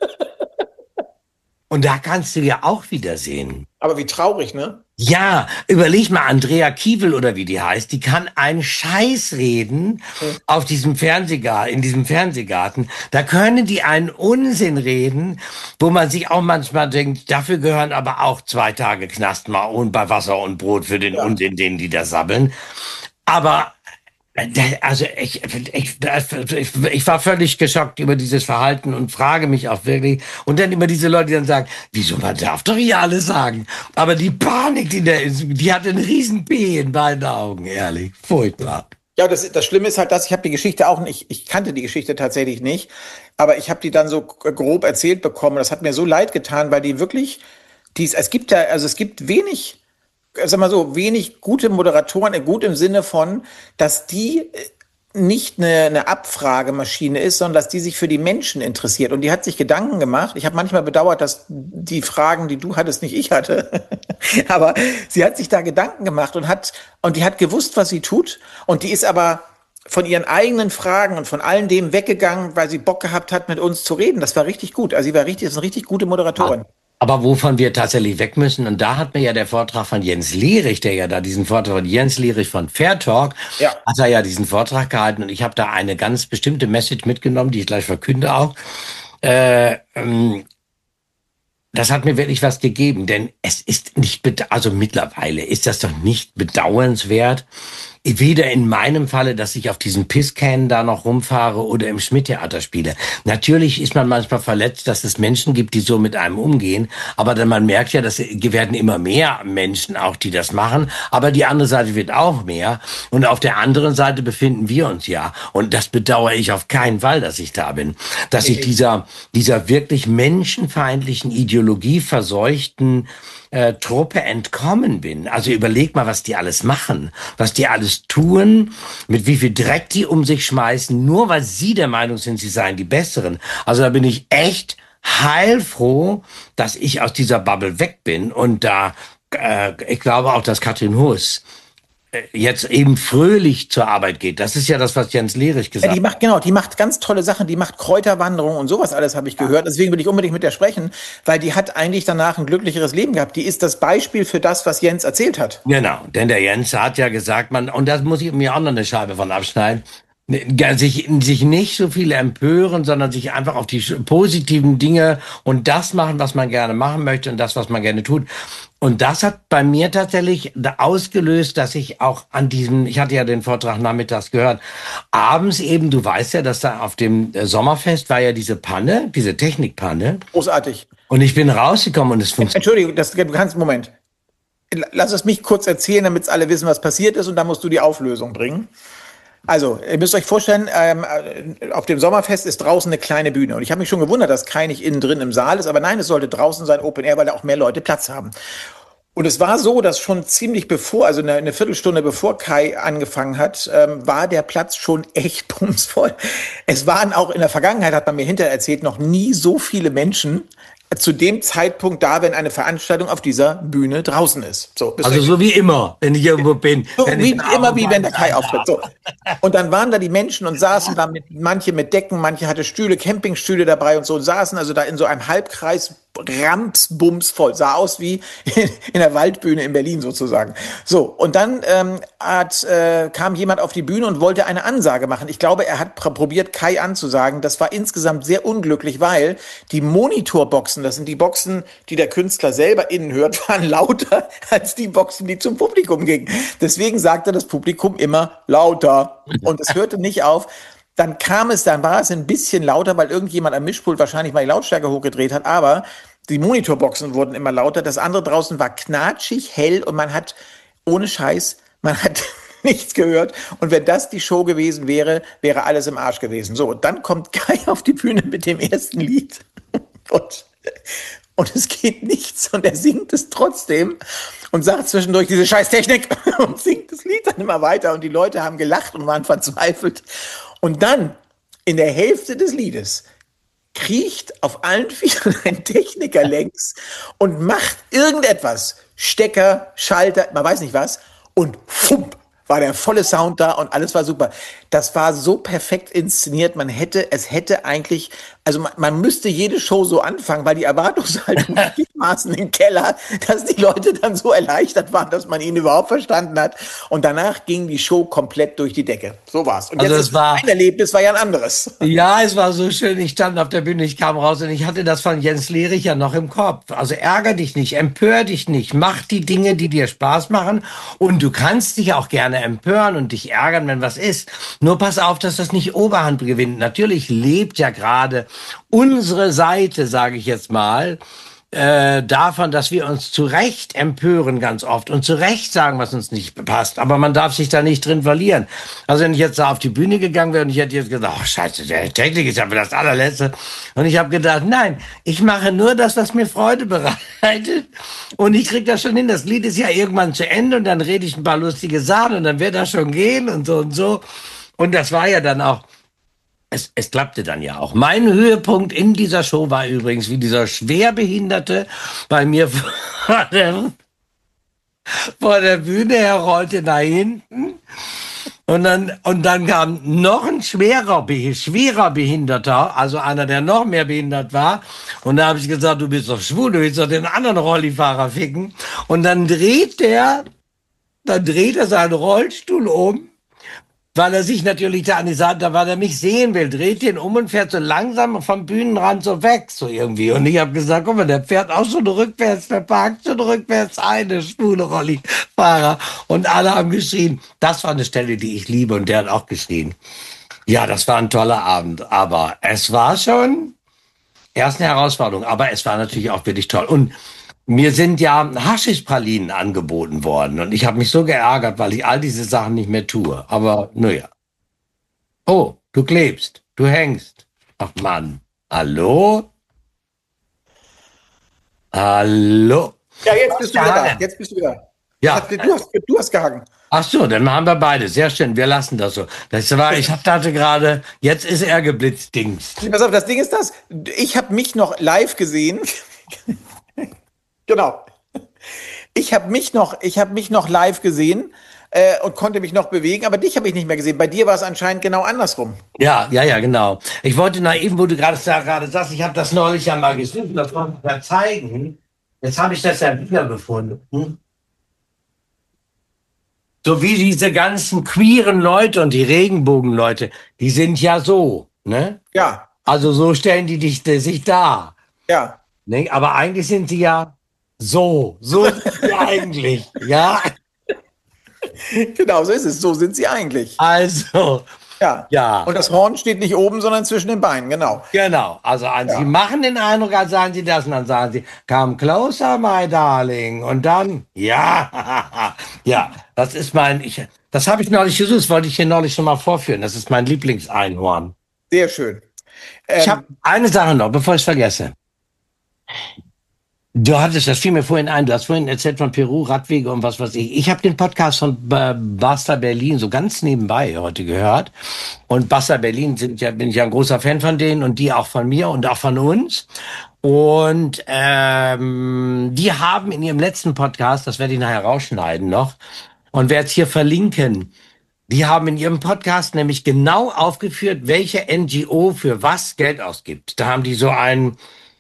[SPEAKER 1] Und da kannst du ja auch wieder sehen.
[SPEAKER 2] Aber wie traurig, ne?
[SPEAKER 1] Ja, überleg mal, Andrea Kiewel oder wie die heißt, die kann einen Scheiß reden mhm. auf diesem Fernsehgarten, in diesem Fernsehgarten. Da können die einen Unsinn reden, wo man sich auch manchmal denkt, dafür gehören aber auch zwei Tage Knast mal und bei Wasser und Brot für den ja. Unsinn, den die da sabbeln. Aber also ich, ich, ich, ich war völlig geschockt über dieses Verhalten und frage mich auch wirklich. Und dann immer diese Leute, die dann sagen, wieso, man darf doch hier alles sagen. Aber die Panik, die da ist, die hat einen riesen B in beiden Augen, ehrlich. Furchtbar.
[SPEAKER 2] Ja, das, das Schlimme ist halt, dass ich habe die Geschichte auch nicht, ich kannte die Geschichte tatsächlich nicht, aber ich habe die dann so grob erzählt bekommen. Das hat mir so leid getan, weil die wirklich, die, es gibt ja, also es gibt wenig, sag mal so, wenig gute Moderatoren, gut im Sinne von, dass die nicht eine, eine Abfragemaschine ist, sondern dass die sich für die Menschen interessiert. Und die hat sich Gedanken gemacht. Ich habe manchmal bedauert, dass die Fragen, die du hattest, nicht ich hatte. Aber sie hat sich da Gedanken gemacht und hat, und die hat gewusst, was sie tut. Und die ist aber von ihren eigenen Fragen und von allem dem weggegangen, weil sie Bock gehabt hat, mit uns zu reden. Das war richtig gut. Also sie war richtig, das ist eine richtig gute Moderatorin.
[SPEAKER 1] Aber wovon wir tatsächlich weg müssen, und da hat mir ja der Vortrag von Jens Lierich, der ja da diesen Vortrag von Jens Lierich von Fair Talk, ja. hat er ja diesen Vortrag gehalten und ich habe da eine ganz bestimmte Message mitgenommen, die ich gleich verkünde auch. Äh, ähm, Das hat mir wirklich was gegeben, denn es ist nicht, also mittlerweile ist das doch nicht bedauernswert, weder in meinem Falle, dass ich auf diesen Pisscan da noch rumfahre oder im Schmidt-Theater spiele. Natürlich ist man manchmal verletzt, dass es Menschen gibt, die so mit einem umgehen, aber dann man merkt ja, dass werden immer mehr Menschen auch, die das machen, aber die andere Seite wird auch mehr und auf der anderen Seite befinden wir uns ja und das bedauere ich auf keinen Fall, dass ich da bin, dass ich dieser dieser wirklich menschenfeindlichen, ideologieverseuchten Äh, Truppe entkommen bin. Also überleg mal, was die alles machen, was die alles tun, mit wie viel Dreck die um sich schmeißen, nur weil sie der Meinung sind, sie seien die Besseren. Also da bin ich echt heilfroh, dass ich aus dieser Bubble weg bin und da, äh, ich glaube auch, dass Katrin Huss jetzt eben fröhlich zur Arbeit geht. Das ist ja das, was Jens Lehrig gesagt hat.
[SPEAKER 2] Ja, die macht, genau, die macht ganz tolle Sachen. Die macht Kräuterwanderung und sowas alles, habe ich gehört. Deswegen will ich unbedingt mit der sprechen, weil die hat eigentlich danach ein glücklicheres Leben gehabt. Die ist das Beispiel für das, was Jens erzählt hat.
[SPEAKER 1] Genau, denn der Jens hat ja gesagt, man, und das muss ich mir auch noch eine Scheibe von abschneiden, sich, sich nicht so viel empören, sondern sich einfach auf die positiven Dinge und das machen, was man gerne machen möchte und das, was man gerne tut. Und das hat bei mir tatsächlich ausgelöst, dass ich auch an diesem, ich hatte ja den Vortrag nachmittags gehört, abends eben, du weißt ja, dass da auf dem Sommerfest war ja diese Panne, diese Technikpanne.
[SPEAKER 2] Großartig.
[SPEAKER 1] Und ich bin rausgekommen und es funktioniert.
[SPEAKER 2] Entschuldigung, das, du kannst, Moment. Lass es mich kurz erzählen, damit alle wissen, was passiert ist und dann musst du die Auflösung bringen. Also, ihr müsst euch vorstellen, ähm, auf dem Sommerfest ist draußen eine kleine Bühne. Und ich habe mich schon gewundert, dass Kai nicht innen drin im Saal ist. Aber nein, es sollte draußen sein, Open Air, weil da auch mehr Leute Platz haben. Und es war so, dass schon ziemlich bevor, also eine, eine Viertelstunde bevor Kai angefangen hat, ähm, war der Platz schon echt bumsvoll. Es waren auch in der Vergangenheit, hat man mir hinterher erzählt, noch nie so viele Menschen zu dem Zeitpunkt da, wenn eine Veranstaltung auf dieser Bühne draußen ist. So,
[SPEAKER 1] also so wie immer, wenn ich irgendwo bin.
[SPEAKER 2] So wie immer, wie wenn der Kai auftritt. So. Und dann waren da die Menschen und saßen da mit, manche mit Decken, manche hatte Stühle, Campingstühle dabei und so, und saßen also da in so einem Halbkreis, ramsbums voll. Sah aus wie in, in der Waldbühne in Berlin sozusagen. So, und dann ähm, hat, äh, kam jemand auf die Bühne und wollte eine Ansage machen. Ich glaube, er hat pr- probiert, Kai anzusagen. Das war insgesamt sehr unglücklich, weil die Monitorboxen, das sind die Boxen, die der Künstler selber innen hört, waren lauter als die Boxen, die zum Publikum gingen. Deswegen sagte das Publikum immer lauter. Und es hörte nicht auf. Dann kam es, dann war es ein bisschen lauter, weil irgendjemand am Mischpult wahrscheinlich mal die Lautstärke hochgedreht hat, aber die Monitorboxen wurden immer lauter. Das andere draußen war knatschig, hell und man hat, ohne Scheiß, man hat nichts gehört. Und wenn das die Show gewesen wäre, wäre alles im Arsch gewesen. So, und dann kommt Kai auf die Bühne mit dem ersten Lied und, und es geht nichts und er singt es trotzdem und sagt zwischendurch diese Scheißtechnik und singt das Lied dann immer weiter und die Leute haben gelacht und waren verzweifelt. Und dann, in der Hälfte des Liedes, kriecht auf allen Vieren ein Techniker längs und macht irgendetwas. Stecker, Schalter, man weiß nicht was. Und fump, war der volle Sound da und alles war super. Das war so perfekt inszeniert. Man hätte, es hätte eigentlich, also man, man müsste jede Show so anfangen, weil die Erwartungshaltung maßen im Keller, dass die Leute dann so erleichtert waren, dass man ihn überhaupt verstanden hat. Und danach ging die Show komplett durch die Decke. So war's. Und
[SPEAKER 1] also
[SPEAKER 2] jetzt
[SPEAKER 1] es
[SPEAKER 2] ist
[SPEAKER 1] war,
[SPEAKER 2] mein Erlebnis war ja ein anderes.
[SPEAKER 1] Ja, es war so schön. Ich stand auf der Bühne, ich kam raus und ich hatte das von Jens Lehrig ja noch im Kopf. Also ärger dich nicht, empör dich nicht, mach die Dinge, die dir Spaß machen. Und du kannst dich auch gerne empören und dich ärgern, wenn was ist. Nur pass auf, dass das nicht Oberhand gewinnt. Natürlich lebt ja gerade unsere Seite, sage ich jetzt mal, äh, davon, dass wir uns zu Recht empören ganz oft und zu Recht sagen, was uns nicht passt. Aber man darf sich da nicht drin verlieren. Also wenn ich jetzt da auf die Bühne gegangen wäre und ich hätte jetzt gesagt, oh scheiße, der Technik ist ja für das allerletzte. Und ich habe gedacht, nein, ich mache nur das, was mir Freude bereitet. Und ich krieg das schon hin. Das Lied ist ja irgendwann zu Ende und dann rede ich ein paar lustige Sachen und dann wird das schon gehen und so und so. Und das war ja dann auch, es, es klappte dann ja auch. Mein Höhepunkt in dieser Show war übrigens, wie dieser Schwerbehinderte bei mir vor der, vor der Bühne herrollte nach hinten. Und dann, und dann kam noch ein schwerer, schwerer Behinderter, also einer, der noch mehr behindert war. Und da habe ich gesagt, du bist doch schwul, du willst doch den anderen Rollifahrer ficken. Und dann dreht der, dann dreht er seinen Rollstuhl um, weil er sich natürlich da an die Seite, weil er mich sehen will, dreht den um und fährt so langsam vom Bühnenrand so weg, so irgendwie. Und ich habe gesagt, guck mal, der fährt auch schon rückwärts, der parkt schon rückwärts ein, der schwule Rollifahrer. Und alle haben geschrien. Das war eine Stelle, die ich liebe, und der hat auch geschrien. Ja, das war ein toller Abend, aber es war schon erst eine Herausforderung, aber es war natürlich auch wirklich toll. Und mir sind ja Haschischpralinen angeboten worden und ich habe mich so geärgert, weil ich all diese Sachen nicht mehr tue. Aber naja. Oh, du klebst, du hängst. Ach Mann, hallo? Hallo?
[SPEAKER 2] Ja, jetzt bist du wieder da. Jetzt bist du wieder.
[SPEAKER 1] Ja.
[SPEAKER 2] Du hast, du hast gehangen.
[SPEAKER 1] Ach so, dann haben wir beide. Sehr schön, wir lassen das so. Das war, ich dachte gerade, jetzt ist er geblitzt, Dings.
[SPEAKER 2] Pass auf, das Ding ist das, ich habe mich noch live gesehen. Genau. Ich habe mich noch, ich habe mich noch live gesehen äh, und konnte mich noch bewegen, aber dich habe ich nicht mehr gesehen. Bei dir war es anscheinend genau andersrum.
[SPEAKER 1] Ja, ja, ja, genau. Ich wollte nach eben, wo du gerade gerade sagst, ich habe das neulich ja mal gesehen, das wollte ich ja zeigen. Jetzt habe ich das ja wiedergefunden. Hm? So wie diese ganzen queeren Leute und die Regenbogenleute, die sind ja so, ne?
[SPEAKER 2] Ja.
[SPEAKER 1] Also so stellen die dich, sich dar.
[SPEAKER 2] Ja.
[SPEAKER 1] Ne? Aber eigentlich sind sie ja so, so sind sie eigentlich, ja?
[SPEAKER 2] Genau, so ist es. So sind sie eigentlich.
[SPEAKER 1] Also,
[SPEAKER 2] ja.
[SPEAKER 1] ja.
[SPEAKER 2] Und das Horn steht nicht oben, sondern zwischen den Beinen, genau.
[SPEAKER 1] Genau. Also, ja. Sie machen den Eindruck, als sagen sie das, und dann sagen sie, come closer, my darling. Und dann, ja, ja, das ist mein, ich, das habe ich neulich gesucht, das wollte ich hier neulich schon mal vorführen. Das ist mein Lieblingseinhorn.
[SPEAKER 2] Sehr schön.
[SPEAKER 1] Ähm, ich habe eine Sache noch, bevor ich es vergesse. Du hattest, das fiel mir vorhin ein, du hast vorhin erzählt von Peru, Radwege und was weiß ich. Ich habe den Podcast von äh, Basta Berlin so ganz nebenbei heute gehört. Und Basta Berlin sind ja, bin ich ja ein großer Fan von denen und die auch von mir und auch von uns. Und ähm, die haben in ihrem letzten Podcast, das werde ich nachher rausschneiden noch und werde es hier verlinken, die haben in ihrem Podcast nämlich genau aufgeführt, welche N G O für was Geld ausgibt. Da haben die so einen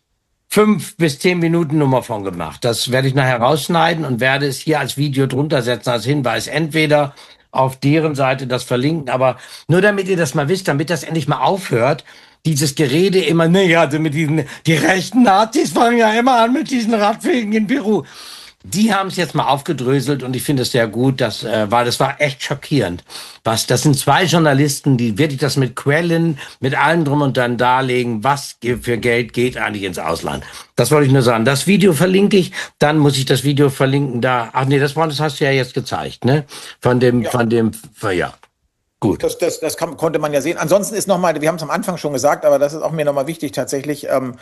[SPEAKER 1] fünf bis zehn Minuten Nummer von gemacht. Das werde ich nachher rausschneiden und werde es hier als Video drunter setzen, als Hinweis. Entweder auf deren Seite das verlinken, aber nur damit ihr das mal wisst, damit das endlich mal aufhört, dieses Gerede immer, ne, also mit diesen, die rechten Nazis fangen ja immer an mit diesen Radwegen in Peru. Die haben es jetzt mal aufgedröselt und ich finde es sehr gut, dass, äh, weil das war echt schockierend. Was, das sind zwei Journalisten, die wirklich das mit Quellen, mit allem drum und dann darlegen, was für Geld geht eigentlich ins Ausland. Das wollte ich nur sagen. Das Video verlinke ich, dann muss ich das Video verlinken da. Ach nee, das, das hast du ja jetzt gezeigt, ne? Von dem, ja. von dem, ja. Gut.
[SPEAKER 2] Das, das, das kann, konnte man ja sehen. Ansonsten ist nochmal, wir haben es am Anfang schon gesagt, aber das ist auch mir nochmal wichtig tatsächlich. Ähm,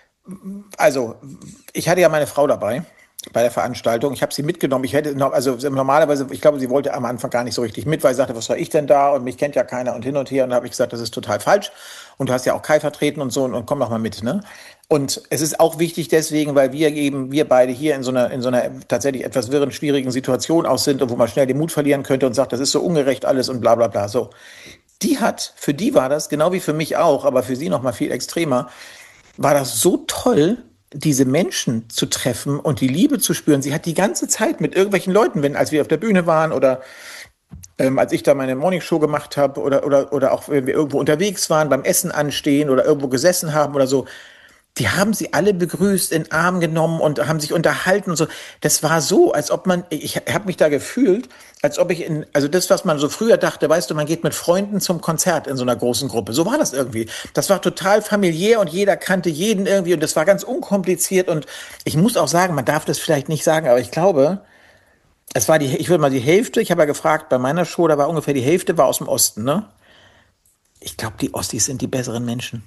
[SPEAKER 2] also, ich hatte ja meine Frau dabei bei der Veranstaltung. Ich habe sie mitgenommen. Ich hätte noch, also normalerweise, ich glaube, sie wollte am Anfang gar nicht so richtig mit, weil sie sagte, was soll ich denn da? Und mich kennt ja keiner und hin und her. Und da habe ich gesagt, das ist total falsch. Und du hast ja auch Kai vertreten und so und, und komm doch mal mit, ne? Und es ist auch wichtig deswegen, weil wir eben, wir beide hier in so einer, in so einer tatsächlich etwas wirren, schwierigen Situation aus sind und wo man schnell den Mut verlieren könnte und sagt, das ist so ungerecht alles und bla, bla, bla. So. Die hat, für die war das, genau wie für mich auch, aber für sie noch mal viel extremer, war das so toll, diese Menschen zu treffen und die Liebe zu spüren. Sie hat die ganze Zeit mit irgendwelchen Leuten, wenn, als wir auf der Bühne waren oder ähm, als ich da meine Morningshow gemacht habe oder, oder, oder auch wenn wir irgendwo unterwegs waren, beim Essen anstehen oder irgendwo gesessen haben oder so, die haben sie alle begrüßt, in den Arm genommen und haben sich unterhalten und so. Das war so, als ob man, ich habe mich da gefühlt, als ob ich in, also das, was man so früher dachte, weißt du, man geht mit Freunden zum Konzert in so einer großen Gruppe. So war das irgendwie. Das war total familiär und jeder kannte jeden irgendwie und das war ganz unkompliziert und ich muss auch sagen, man darf das vielleicht nicht sagen, aber ich glaube, es war die, ich würde mal die Hälfte, ich habe ja gefragt, bei meiner Show, da war ungefähr die Hälfte war aus dem Osten, ne? Ich glaube, die Ostis sind die besseren Menschen.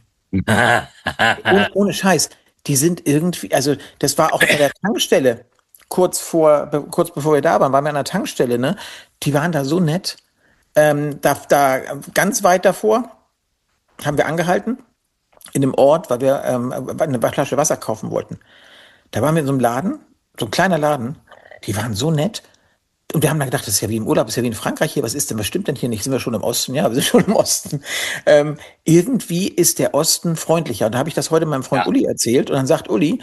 [SPEAKER 2] ohne, ohne Scheiß. Die sind irgendwie, also das war auch bei der Tankstelle, kurz vor, be, kurz bevor wir da waren, waren wir an der Tankstelle, ne? Die waren da so nett. Ähm, da, da ganz weit davor haben wir angehalten in dem Ort, weil wir ähm, eine Flasche Wasser kaufen wollten. Da waren wir in so einem Laden, so ein kleiner Laden. Die waren so nett. Und wir haben dann gedacht, das ist ja wie im Urlaub, das ist ja wie in Frankreich hier. Was ist denn, was stimmt denn hier nicht? Sind wir schon im Osten? Ja, wir sind schon im Osten. Ähm, irgendwie ist der Osten freundlicher. Und da habe ich das heute meinem Freund ja. Uli erzählt. Und dann sagt Uli,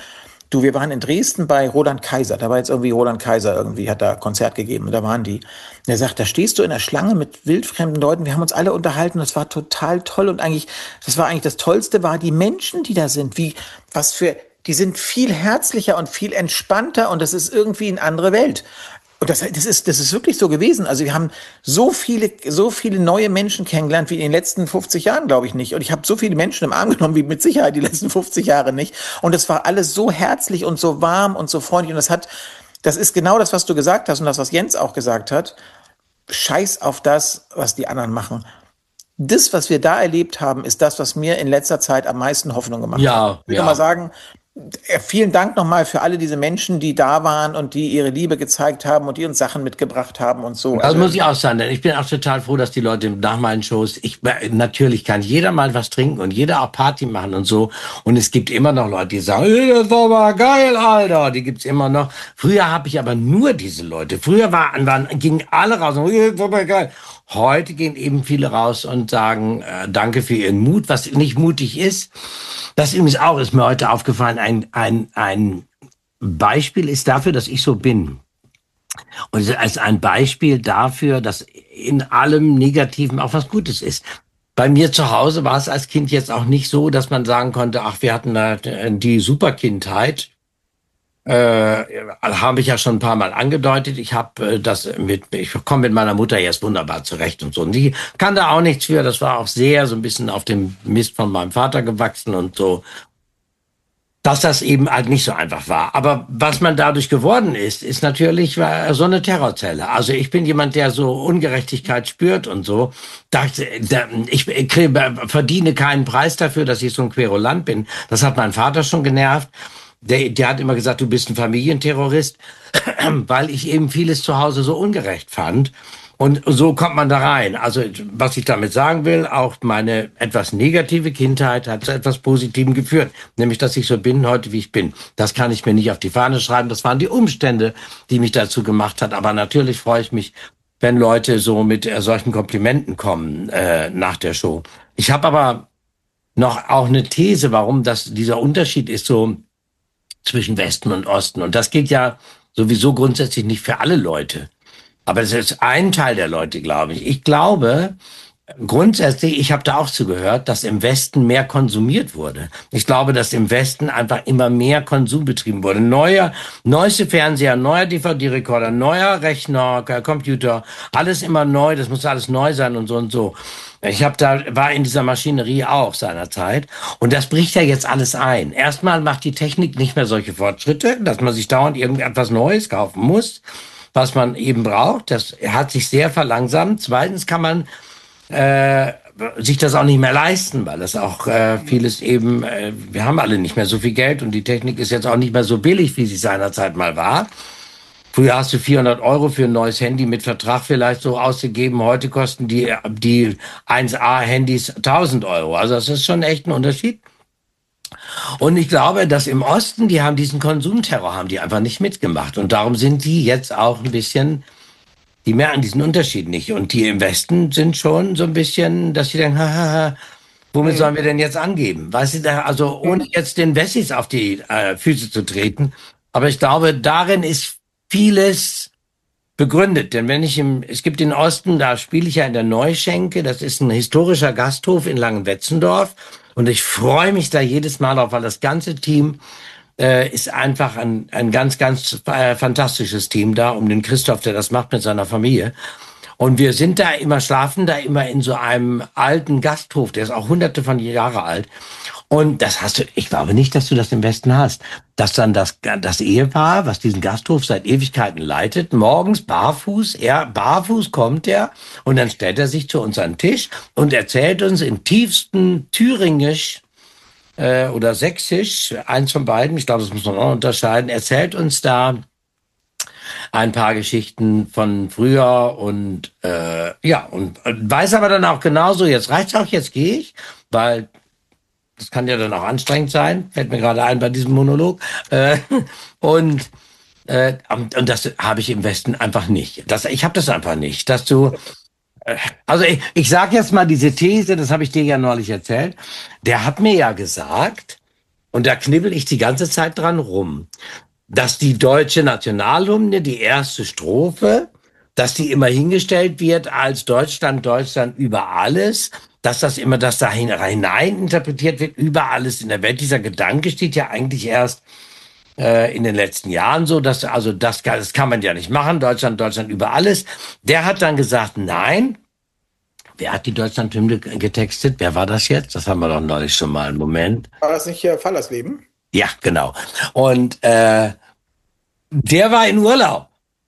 [SPEAKER 2] Du, wir waren in Dresden bei Roland Kaiser. Da war jetzt irgendwie Roland Kaiser irgendwie, hat da Konzert gegeben. Und da waren die. Und er sagt, da stehst du in der Schlange mit wildfremden Leuten. Wir haben uns alle unterhalten. Das war total toll. Und eigentlich, das war eigentlich das Tollste, war die Menschen, die da sind. Wie, was für, die sind viel herzlicher und viel entspannter. Und das ist irgendwie eine andere Welt. Und das, das ist, das ist wirklich so gewesen. Also wir haben so viele, so viele neue Menschen kennengelernt wie in den letzten fünfzig Jahren, glaube ich nicht. Und ich habe so viele Menschen im Arm genommen wie mit Sicherheit die letzten fünfzig Jahre nicht. Und es war alles so herzlich und so warm und so freundlich. Und das hat, das ist genau das, was du gesagt hast und das, was Jens auch gesagt hat. Scheiß auf das, was die anderen machen. Das, was wir da erlebt haben, ist das, was mir in letzter Zeit am meisten Hoffnung gemacht
[SPEAKER 1] ja,
[SPEAKER 2] hat. Ich will
[SPEAKER 1] ja.
[SPEAKER 2] mal sagen, vielen Dank nochmal für alle diese Menschen, die da waren und die ihre Liebe gezeigt haben und die uns Sachen mitgebracht haben und so.
[SPEAKER 1] Das also, muss ich auch sagen, denn ich bin auch total froh, dass die Leute nach meinen Shows, ich, natürlich kann jeder mal was trinken und jeder auch Party machen und so. Und es gibt immer noch Leute, die sagen, hey, das war aber geil, Alter. Die gibt's immer noch. Früher habe ich aber nur diese Leute. Früher waren, waren, gingen alle raus und hey, das war aber geil. Heute gehen eben viele raus und sagen, äh, danke für ihren Mut, was nicht mutig ist. Das übrigens auch, ist mir heute aufgefallen, ein, ein, ein Beispiel ist dafür, dass ich so bin. Und als ein Beispiel dafür, dass in allem Negativen auch was Gutes ist. Bei mir zu Hause war es als Kind jetzt auch nicht so, dass man sagen konnte, ach, wir hatten da die Superkindheit. Äh, habe ich ja schon ein paar Mal angedeutet. Ich habe äh, das mit, ich komme mit meiner Mutter jetzt wunderbar zurecht und so. Und die kann da auch nichts für. Das war auch sehr so ein bisschen auf dem Mist von meinem Vater gewachsen und so. Dass das eben halt nicht so einfach war. Aber was man dadurch geworden ist, ist natürlich so eine Terrorzelle. Also ich bin jemand, der so Ungerechtigkeit spürt und so. Ich verdiene keinen Preis dafür, dass ich so ein Querulant bin. Das hat mein Vater schon genervt. Der, der hat immer gesagt, du bist ein Familienterrorist, weil ich eben vieles zu Hause so ungerecht fand. Und so kommt man da rein. Also was ich damit sagen will, auch meine etwas negative Kindheit hat zu etwas Positivem geführt. Nämlich, dass ich so bin heute, wie ich bin. Das kann ich mir nicht auf die Fahne schreiben. Das waren die Umstände, die mich dazu gemacht hat. Aber natürlich freue ich mich, wenn Leute so mit äh, solchen Komplimenten kommen äh, nach der Show. Ich habe aber noch auch eine These, warum das dieser Unterschied ist so zwischen Westen und Osten. Und das gilt ja sowieso grundsätzlich nicht für alle Leute. Aber das ist ein Teil der Leute, glaube ich. Ich glaube, grundsätzlich, ich habe da auch zugehört, dass im Westen mehr konsumiert wurde. Ich glaube, dass im Westen einfach immer mehr Konsum betrieben wurde. Neuer, neueste Fernseher, neuer D V D-Rekorder, neuer Rechner, Computer, alles immer neu, das muss alles neu sein und so und so. Ich habe da war in dieser Maschinerie auch seinerzeit und das bricht ja jetzt alles ein. Erstmal macht die Technik nicht mehr solche Fortschritte, dass man sich dauernd irgendetwas Neues kaufen muss, was man eben braucht. Das hat sich sehr verlangsamt. Zweitens kann man äh, sich das auch nicht mehr leisten, weil das auch äh, vieles eben, äh, wir haben alle nicht mehr so viel Geld und die Technik ist jetzt auch nicht mehr so billig, wie sie seinerzeit mal war. Früher hast du vierhundert Euro für ein neues Handy mit Vertrag vielleicht so ausgegeben. Heute kosten die, die eins A-Handys tausend Euro. Also das ist schon echt ein Unterschied. Und ich glaube, dass im Osten, die haben diesen Konsumterror, haben die einfach nicht mitgemacht. Und darum sind die jetzt auch ein bisschen, die merken diesen Unterschied nicht. Und die im Westen sind schon so ein bisschen, dass sie denken, haha, womit sollen wir denn jetzt angeben? Weißt du, da, also ohne jetzt den Wessis auf die äh, Füße zu treten. Aber ich glaube, darin ist vieles begründet, denn wenn ich im, es gibt den Osten, da spiele ich ja in der Neuschenke, das ist ein historischer Gasthof in Langenwetzendorf und ich freue mich da jedes Mal auf, weil das ganze Team äh, ist einfach ein, ein ganz, ganz äh, fantastisches Team da, um den Christoph, der das macht mit seiner Familie. Und wir sind da immer, schlafen da immer in so einem alten Gasthof, der ist auch hunderte von Jahren alt. Und das hast du, ich glaube nicht, dass du das im Westen hast. Dass dann das, das Ehepaar, was diesen Gasthof seit Ewigkeiten leitet, morgens barfuß, er, barfuß kommt er und dann stellt er sich zu uns an den Tisch und erzählt uns in tiefsten Thüringisch äh, oder Sächsisch, eins von beiden, ich glaube, das muss man auch unterscheiden, erzählt uns da ein paar Geschichten von früher und äh, ja, und weiß aber dann auch genauso, jetzt reicht's auch, jetzt gehe ich, weil das kann ja dann auch anstrengend sein, fällt mir gerade ein bei diesem Monolog. Äh, und, äh, und das habe ich im Westen einfach nicht. Das, ich habe das einfach nicht, dass du, äh, also ich, ich sage jetzt mal diese These, das habe ich dir ja neulich erzählt, der hat mir ja gesagt, und da knibbel ich die ganze Zeit dran rum, dass die deutsche Nationalhymne, die erste Strophe, dass die immer hingestellt wird als Deutschland, Deutschland über alles, dass das immer, dass da hinein interpretiert wird über alles in der Welt. Dieser Gedanke steht ja eigentlich erst äh, in den letzten Jahren so, dass, also das, das kann man ja nicht machen, Deutschland, Deutschland über alles. Der hat dann gesagt, nein. Wer hat die Deutschlandhymne getextet? Wer war das jetzt? Das haben wir doch neulich schon mal. Moment.
[SPEAKER 2] War das nicht äh, Fallersleben?
[SPEAKER 1] Ja, genau. Und äh, der war in Urlaub.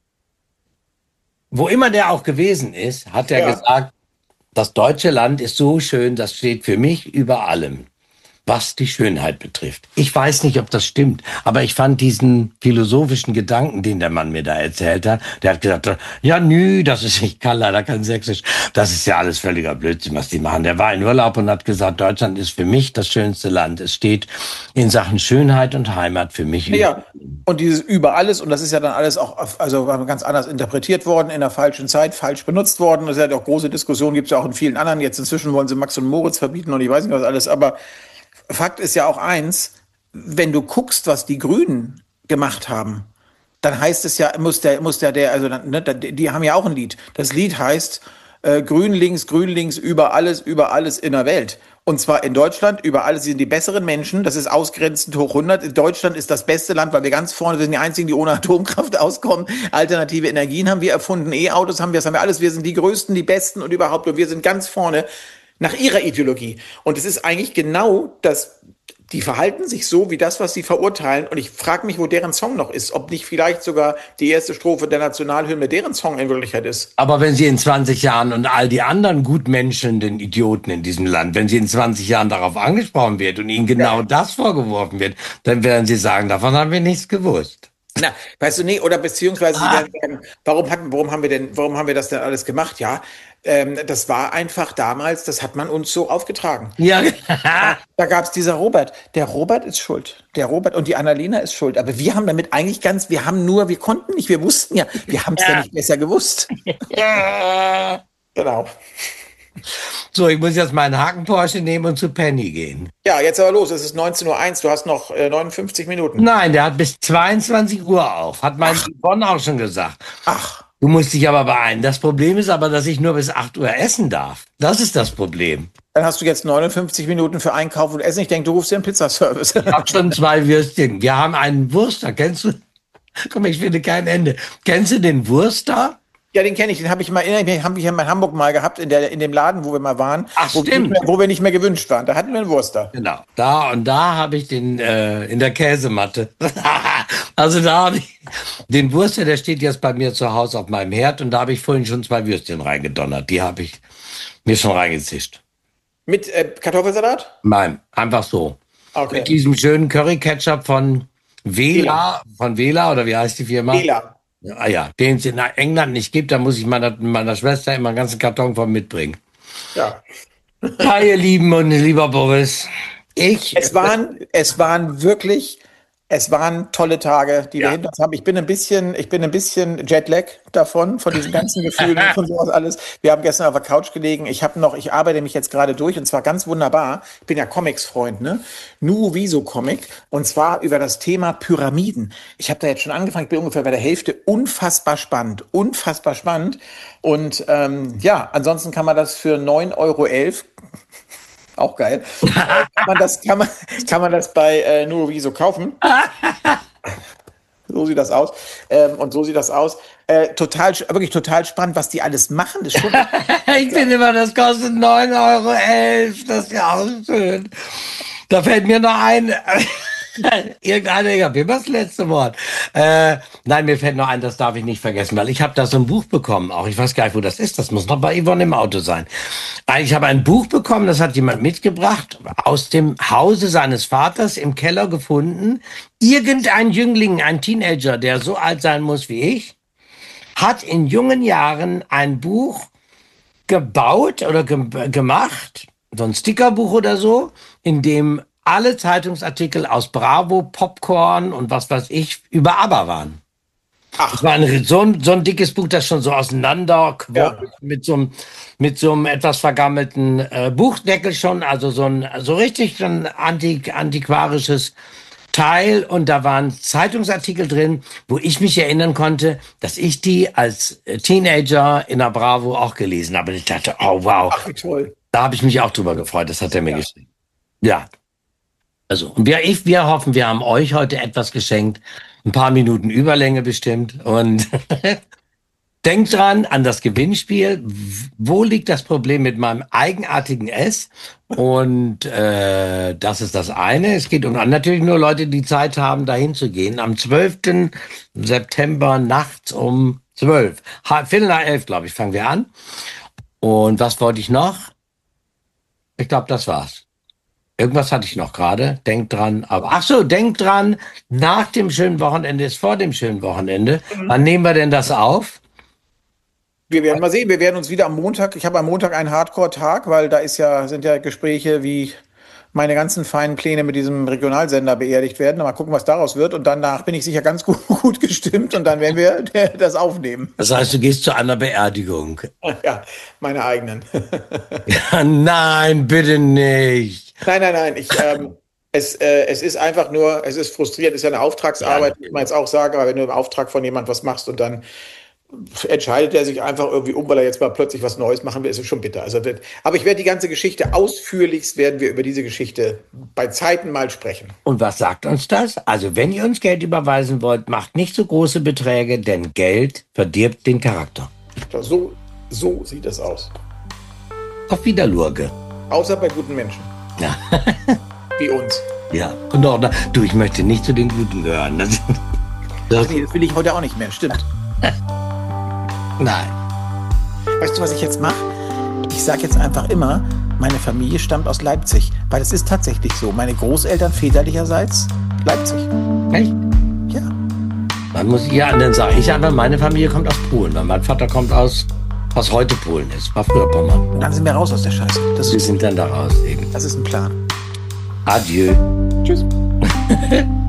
[SPEAKER 1] Wo immer der auch gewesen ist, hat er ja. gesagt, das deutsche Land ist so schön, das steht für mich über allem, was die Schönheit betrifft. Ich weiß nicht, ob das stimmt, aber ich fand diesen philosophischen Gedanken, den der Mann mir da erzählt hat, der hat gesagt, ja, nö, das ist, ich kann leider kein Sächsisch, das ist ja alles völliger Blödsinn, was die machen. Der war in Urlaub und hat gesagt, Deutschland ist für mich das schönste Land. Es steht in Sachen Schönheit und Heimat für mich.
[SPEAKER 2] Ja, und dieses über alles, und das ist ja dann alles auch, also ganz anders interpretiert worden, in der falschen Zeit, falsch benutzt worden. Das ist ja auch große Diskussionen, gibt es ja auch in vielen anderen. Jetzt inzwischen wollen sie Max und Moritz verbieten und ich weiß nicht was alles, aber Fakt ist ja auch eins, wenn du guckst, was die Grünen gemacht haben, dann heißt es ja, muss der, muss der, der, also, ne, die haben ja auch ein Lied. Das Lied heißt, äh, Grün links, Grün links, über alles, über alles in der Welt. Und zwar in Deutschland, über alles, sie sind die besseren Menschen, das ist ausgrenzend hoch hundert. Deutschland ist das beste Land, weil wir ganz vorne, wir sind die einzigen, die ohne Atomkraft auskommen. Alternative Energien haben wir erfunden, E-Autos haben wir, das haben wir alles. Wir sind die Größten, die Besten und überhaupt, und wir sind ganz vorne nach ihrer Ideologie. Und es ist eigentlich genau das, die verhalten sich so wie das, was sie verurteilen. Und ich frage mich, wo deren Song noch ist. Ob nicht vielleicht sogar die erste Strophe der Nationalhymne deren Song in Wirklichkeit ist.
[SPEAKER 1] Aber wenn sie in zwanzig Jahren und all die anderen gutmenschenden Idioten in diesem Land, wenn sie in zwanzig Jahren darauf angesprochen wird und ihnen genau ja. das vorgeworfen wird, dann werden sie sagen, davon haben wir nichts gewusst.
[SPEAKER 2] Na, weißt du, nee, oder beziehungsweise, ah. sie werden sagen, warum hatten, warum haben wir denn, warum haben wir das denn alles gemacht? Ja, ähm, das war einfach damals, das hat man uns so aufgetragen.
[SPEAKER 1] Ja.
[SPEAKER 2] da da gab es dieser Robert. Der Robert ist schuld. Der Robert und die Annalena ist schuld. Aber wir haben damit eigentlich ganz, wir haben nur, wir konnten nicht, wir wussten ja, wir haben es ja. ja nicht besser gewusst.
[SPEAKER 1] Ja.
[SPEAKER 2] Genau.
[SPEAKER 1] So, ich muss jetzt meinen Haken-Porsche nehmen und zu Penny gehen.
[SPEAKER 2] Ja, jetzt aber los, es ist neunzehn Uhr eins, du hast noch äh, neunundfünfzig Minuten.
[SPEAKER 1] Nein, der hat bis zweiundzwanzig Uhr auf, hat mein Yvonne auch schon gesagt.
[SPEAKER 2] Ach.
[SPEAKER 1] Du musst dich aber beeilen. Das Problem ist aber, dass ich nur bis acht Uhr essen darf. Das ist das Problem.
[SPEAKER 2] Dann hast du jetzt neunundfünfzig Minuten für Einkauf und Essen. Ich denke, du rufst dir einen Pizzaservice.
[SPEAKER 1] Ich habe schon zwei Würstchen. Wir haben einen Wurster. Kennst du? Komm, ich finde kein Ende. Kennst du den Wurster?
[SPEAKER 2] Ja, den kenne ich. Den habe ich mal in, den hab ich in Hamburg mal gehabt, in, der, in dem Laden, wo wir mal waren.
[SPEAKER 1] Ach,
[SPEAKER 2] wo,
[SPEAKER 1] stimmt.
[SPEAKER 2] Mehr, wo wir nicht mehr gewünscht waren. Da hatten wir einen Wurster.
[SPEAKER 1] Genau. Da und da habe ich den äh, in der Käsematte. Also da habe ich den Wurster, der steht jetzt bei mir zu Hause auf meinem Herd und da habe ich vorhin schon zwei Würstchen reingedonnert. Die habe ich mir schon reingezischt.
[SPEAKER 2] Mit äh, Kartoffelsalat?
[SPEAKER 1] Nein, einfach so.
[SPEAKER 2] Okay.
[SPEAKER 1] Mit diesem schönen Curry-Ketchup von Vela, von Vela oder wie heißt die Firma?
[SPEAKER 2] Vela.
[SPEAKER 1] Ah ja, den es in England nicht gibt, da muss ich meiner, meiner Schwester immer einen ganzen Karton von mitbringen.
[SPEAKER 2] Ja.
[SPEAKER 1] Ja, ihr Lieben und lieber Boris, ich...
[SPEAKER 2] Es waren, es waren wirklich... Es waren tolle Tage, die ja. wir hinter uns haben. Ich bin ein bisschen, ich bin ein bisschen Jetlag davon, von diesen ganzen Gefühlen und von sowas alles. Wir haben gestern auf der Couch gelegen. Ich habe noch, ich arbeite mich jetzt gerade durch und zwar ganz wunderbar. Ich bin ja Comics-Freund, ne? Nuo Viso Comic und zwar über das Thema Pyramiden. Ich habe da jetzt schon angefangen, ich bin ungefähr bei der Hälfte. Unfassbar spannend, unfassbar spannend. Und ähm, ja, ansonsten kann man das für neun Euro elf auch geil. kann, man das, kann, man, kann man das bei äh, Nuo Viso kaufen? So sieht das aus. Ähm, und so sieht das aus. Äh, total, wirklich total spannend, was die alles machen. Das ist schon
[SPEAKER 1] ich finde immer, das kostet neun Euro elf. Das ist ja auch schön. Da fällt mir noch ein... Irgendeiner, ich habe immer das letzte Wort. Äh, nein, mir fällt noch ein, das darf ich nicht vergessen, weil ich habe da so ein Buch bekommen, auch ich weiß gar nicht, wo das ist, das muss noch bei Yvonne im Auto sein. Ich habe ein Buch bekommen, das hat jemand mitgebracht, aus dem Hause seines Vaters im Keller gefunden. Irgendein Jüngling, ein Teenager, der so alt sein muss wie ich, hat in jungen Jahren ein Buch gebaut oder ge- gemacht, so ein Stickerbuch oder so, in dem alle Zeitungsartikel aus Bravo, Popcorn und was weiß ich über ABBA waren. Ach. Es war ein, so, ein, so ein dickes Buch, das schon so auseinander ja. mit so einem mit so einem etwas vergammelten äh, Buchdeckel schon, also so ein so richtig ein antik, antiquarisches Teil. Und da waren Zeitungsartikel drin, wo ich mich erinnern konnte, dass ich die als Teenager in der Bravo auch gelesen habe. Und ich dachte, oh wow,
[SPEAKER 2] ach, wie toll.
[SPEAKER 1] Da habe ich mich auch drüber gefreut. Das hat er mir ja. geschrieben. Ja. Also, und wir, ich, wir hoffen, wir haben euch heute etwas geschenkt. Ein paar Minuten Überlänge bestimmt. Und denkt dran an das Gewinnspiel. Wo liegt das Problem mit meinem eigenartigen S? Und äh, das ist das eine. Es geht um natürlich nur Leute, die Zeit haben, dahin zu gehen. Am zwölften September nachts um zwölf. Viertel nach elf, glaube ich, fangen wir an. Und was wollte ich noch? Ich glaube, das war's. Irgendwas hatte ich noch gerade. Denkt dran. Aber ach so, denkt dran. Nach dem schönen Wochenende ist vor dem schönen Wochenende. Mhm. Wann nehmen wir denn das auf?
[SPEAKER 2] Wir werden mal sehen. Wir werden uns wieder am Montag. Ich habe am Montag einen Hardcore-Tag, weil da ist ja sind ja Gespräche, wie meine ganzen feinen Pläne mit diesem Regionalsender beerdigt werden. Mal gucken, was daraus wird. Und danach bin ich sicher ganz gut, gut gestimmt. Und dann werden wir das aufnehmen.
[SPEAKER 1] Das heißt, du gehst zu einer Beerdigung?
[SPEAKER 2] Ja, meine eigenen.
[SPEAKER 1] Ja, nein, bitte nicht.
[SPEAKER 2] Nein, nein, nein. Ich, ähm, es, äh, es ist einfach nur, es ist frustrierend. Es ist ja eine Auftragsarbeit, ja, muss man jetzt auch sagen. Aber wenn du im Auftrag von jemandem was machst und dann entscheidet er sich einfach irgendwie um, weil er jetzt mal plötzlich was Neues machen will, ist es schon bitter. Also, aber ich werde die ganze Geschichte ausführlichst, werden wir über diese Geschichte bei Zeiten mal sprechen.
[SPEAKER 1] Und was sagt uns das? Also wenn ihr uns Geld überweisen wollt, macht nicht so große Beträge, denn Geld verdirbt den Charakter.
[SPEAKER 2] Ja, so, so sieht es aus.
[SPEAKER 1] Auf Wiederlurge.
[SPEAKER 2] Außer bei guten Menschen.
[SPEAKER 1] Ja.
[SPEAKER 2] Wie uns.
[SPEAKER 1] Ja, und auch, du, ich möchte nicht zu den Guten gehören. Das,
[SPEAKER 2] das, nee, das will ich heute auch nicht mehr, stimmt.
[SPEAKER 1] Nein.
[SPEAKER 2] Weißt du, was ich jetzt mache? Ich sage jetzt einfach immer, meine Familie stammt aus Leipzig. Weil es ist tatsächlich so. Meine Großeltern väterlicherseits Leipzig.
[SPEAKER 1] Echt?
[SPEAKER 2] Ja.
[SPEAKER 1] Dann muss ich ja, dann sage ich einfach, meine Familie kommt aus Polen. Weil mein Vater kommt aus, was heute Polen ist. War früher Pommern.
[SPEAKER 2] Und dann sind wir raus aus der Scheiße.
[SPEAKER 1] Das wir sind dann da raus eben.
[SPEAKER 2] Das ist ein Plan.
[SPEAKER 1] Adieu.
[SPEAKER 2] Tschüss.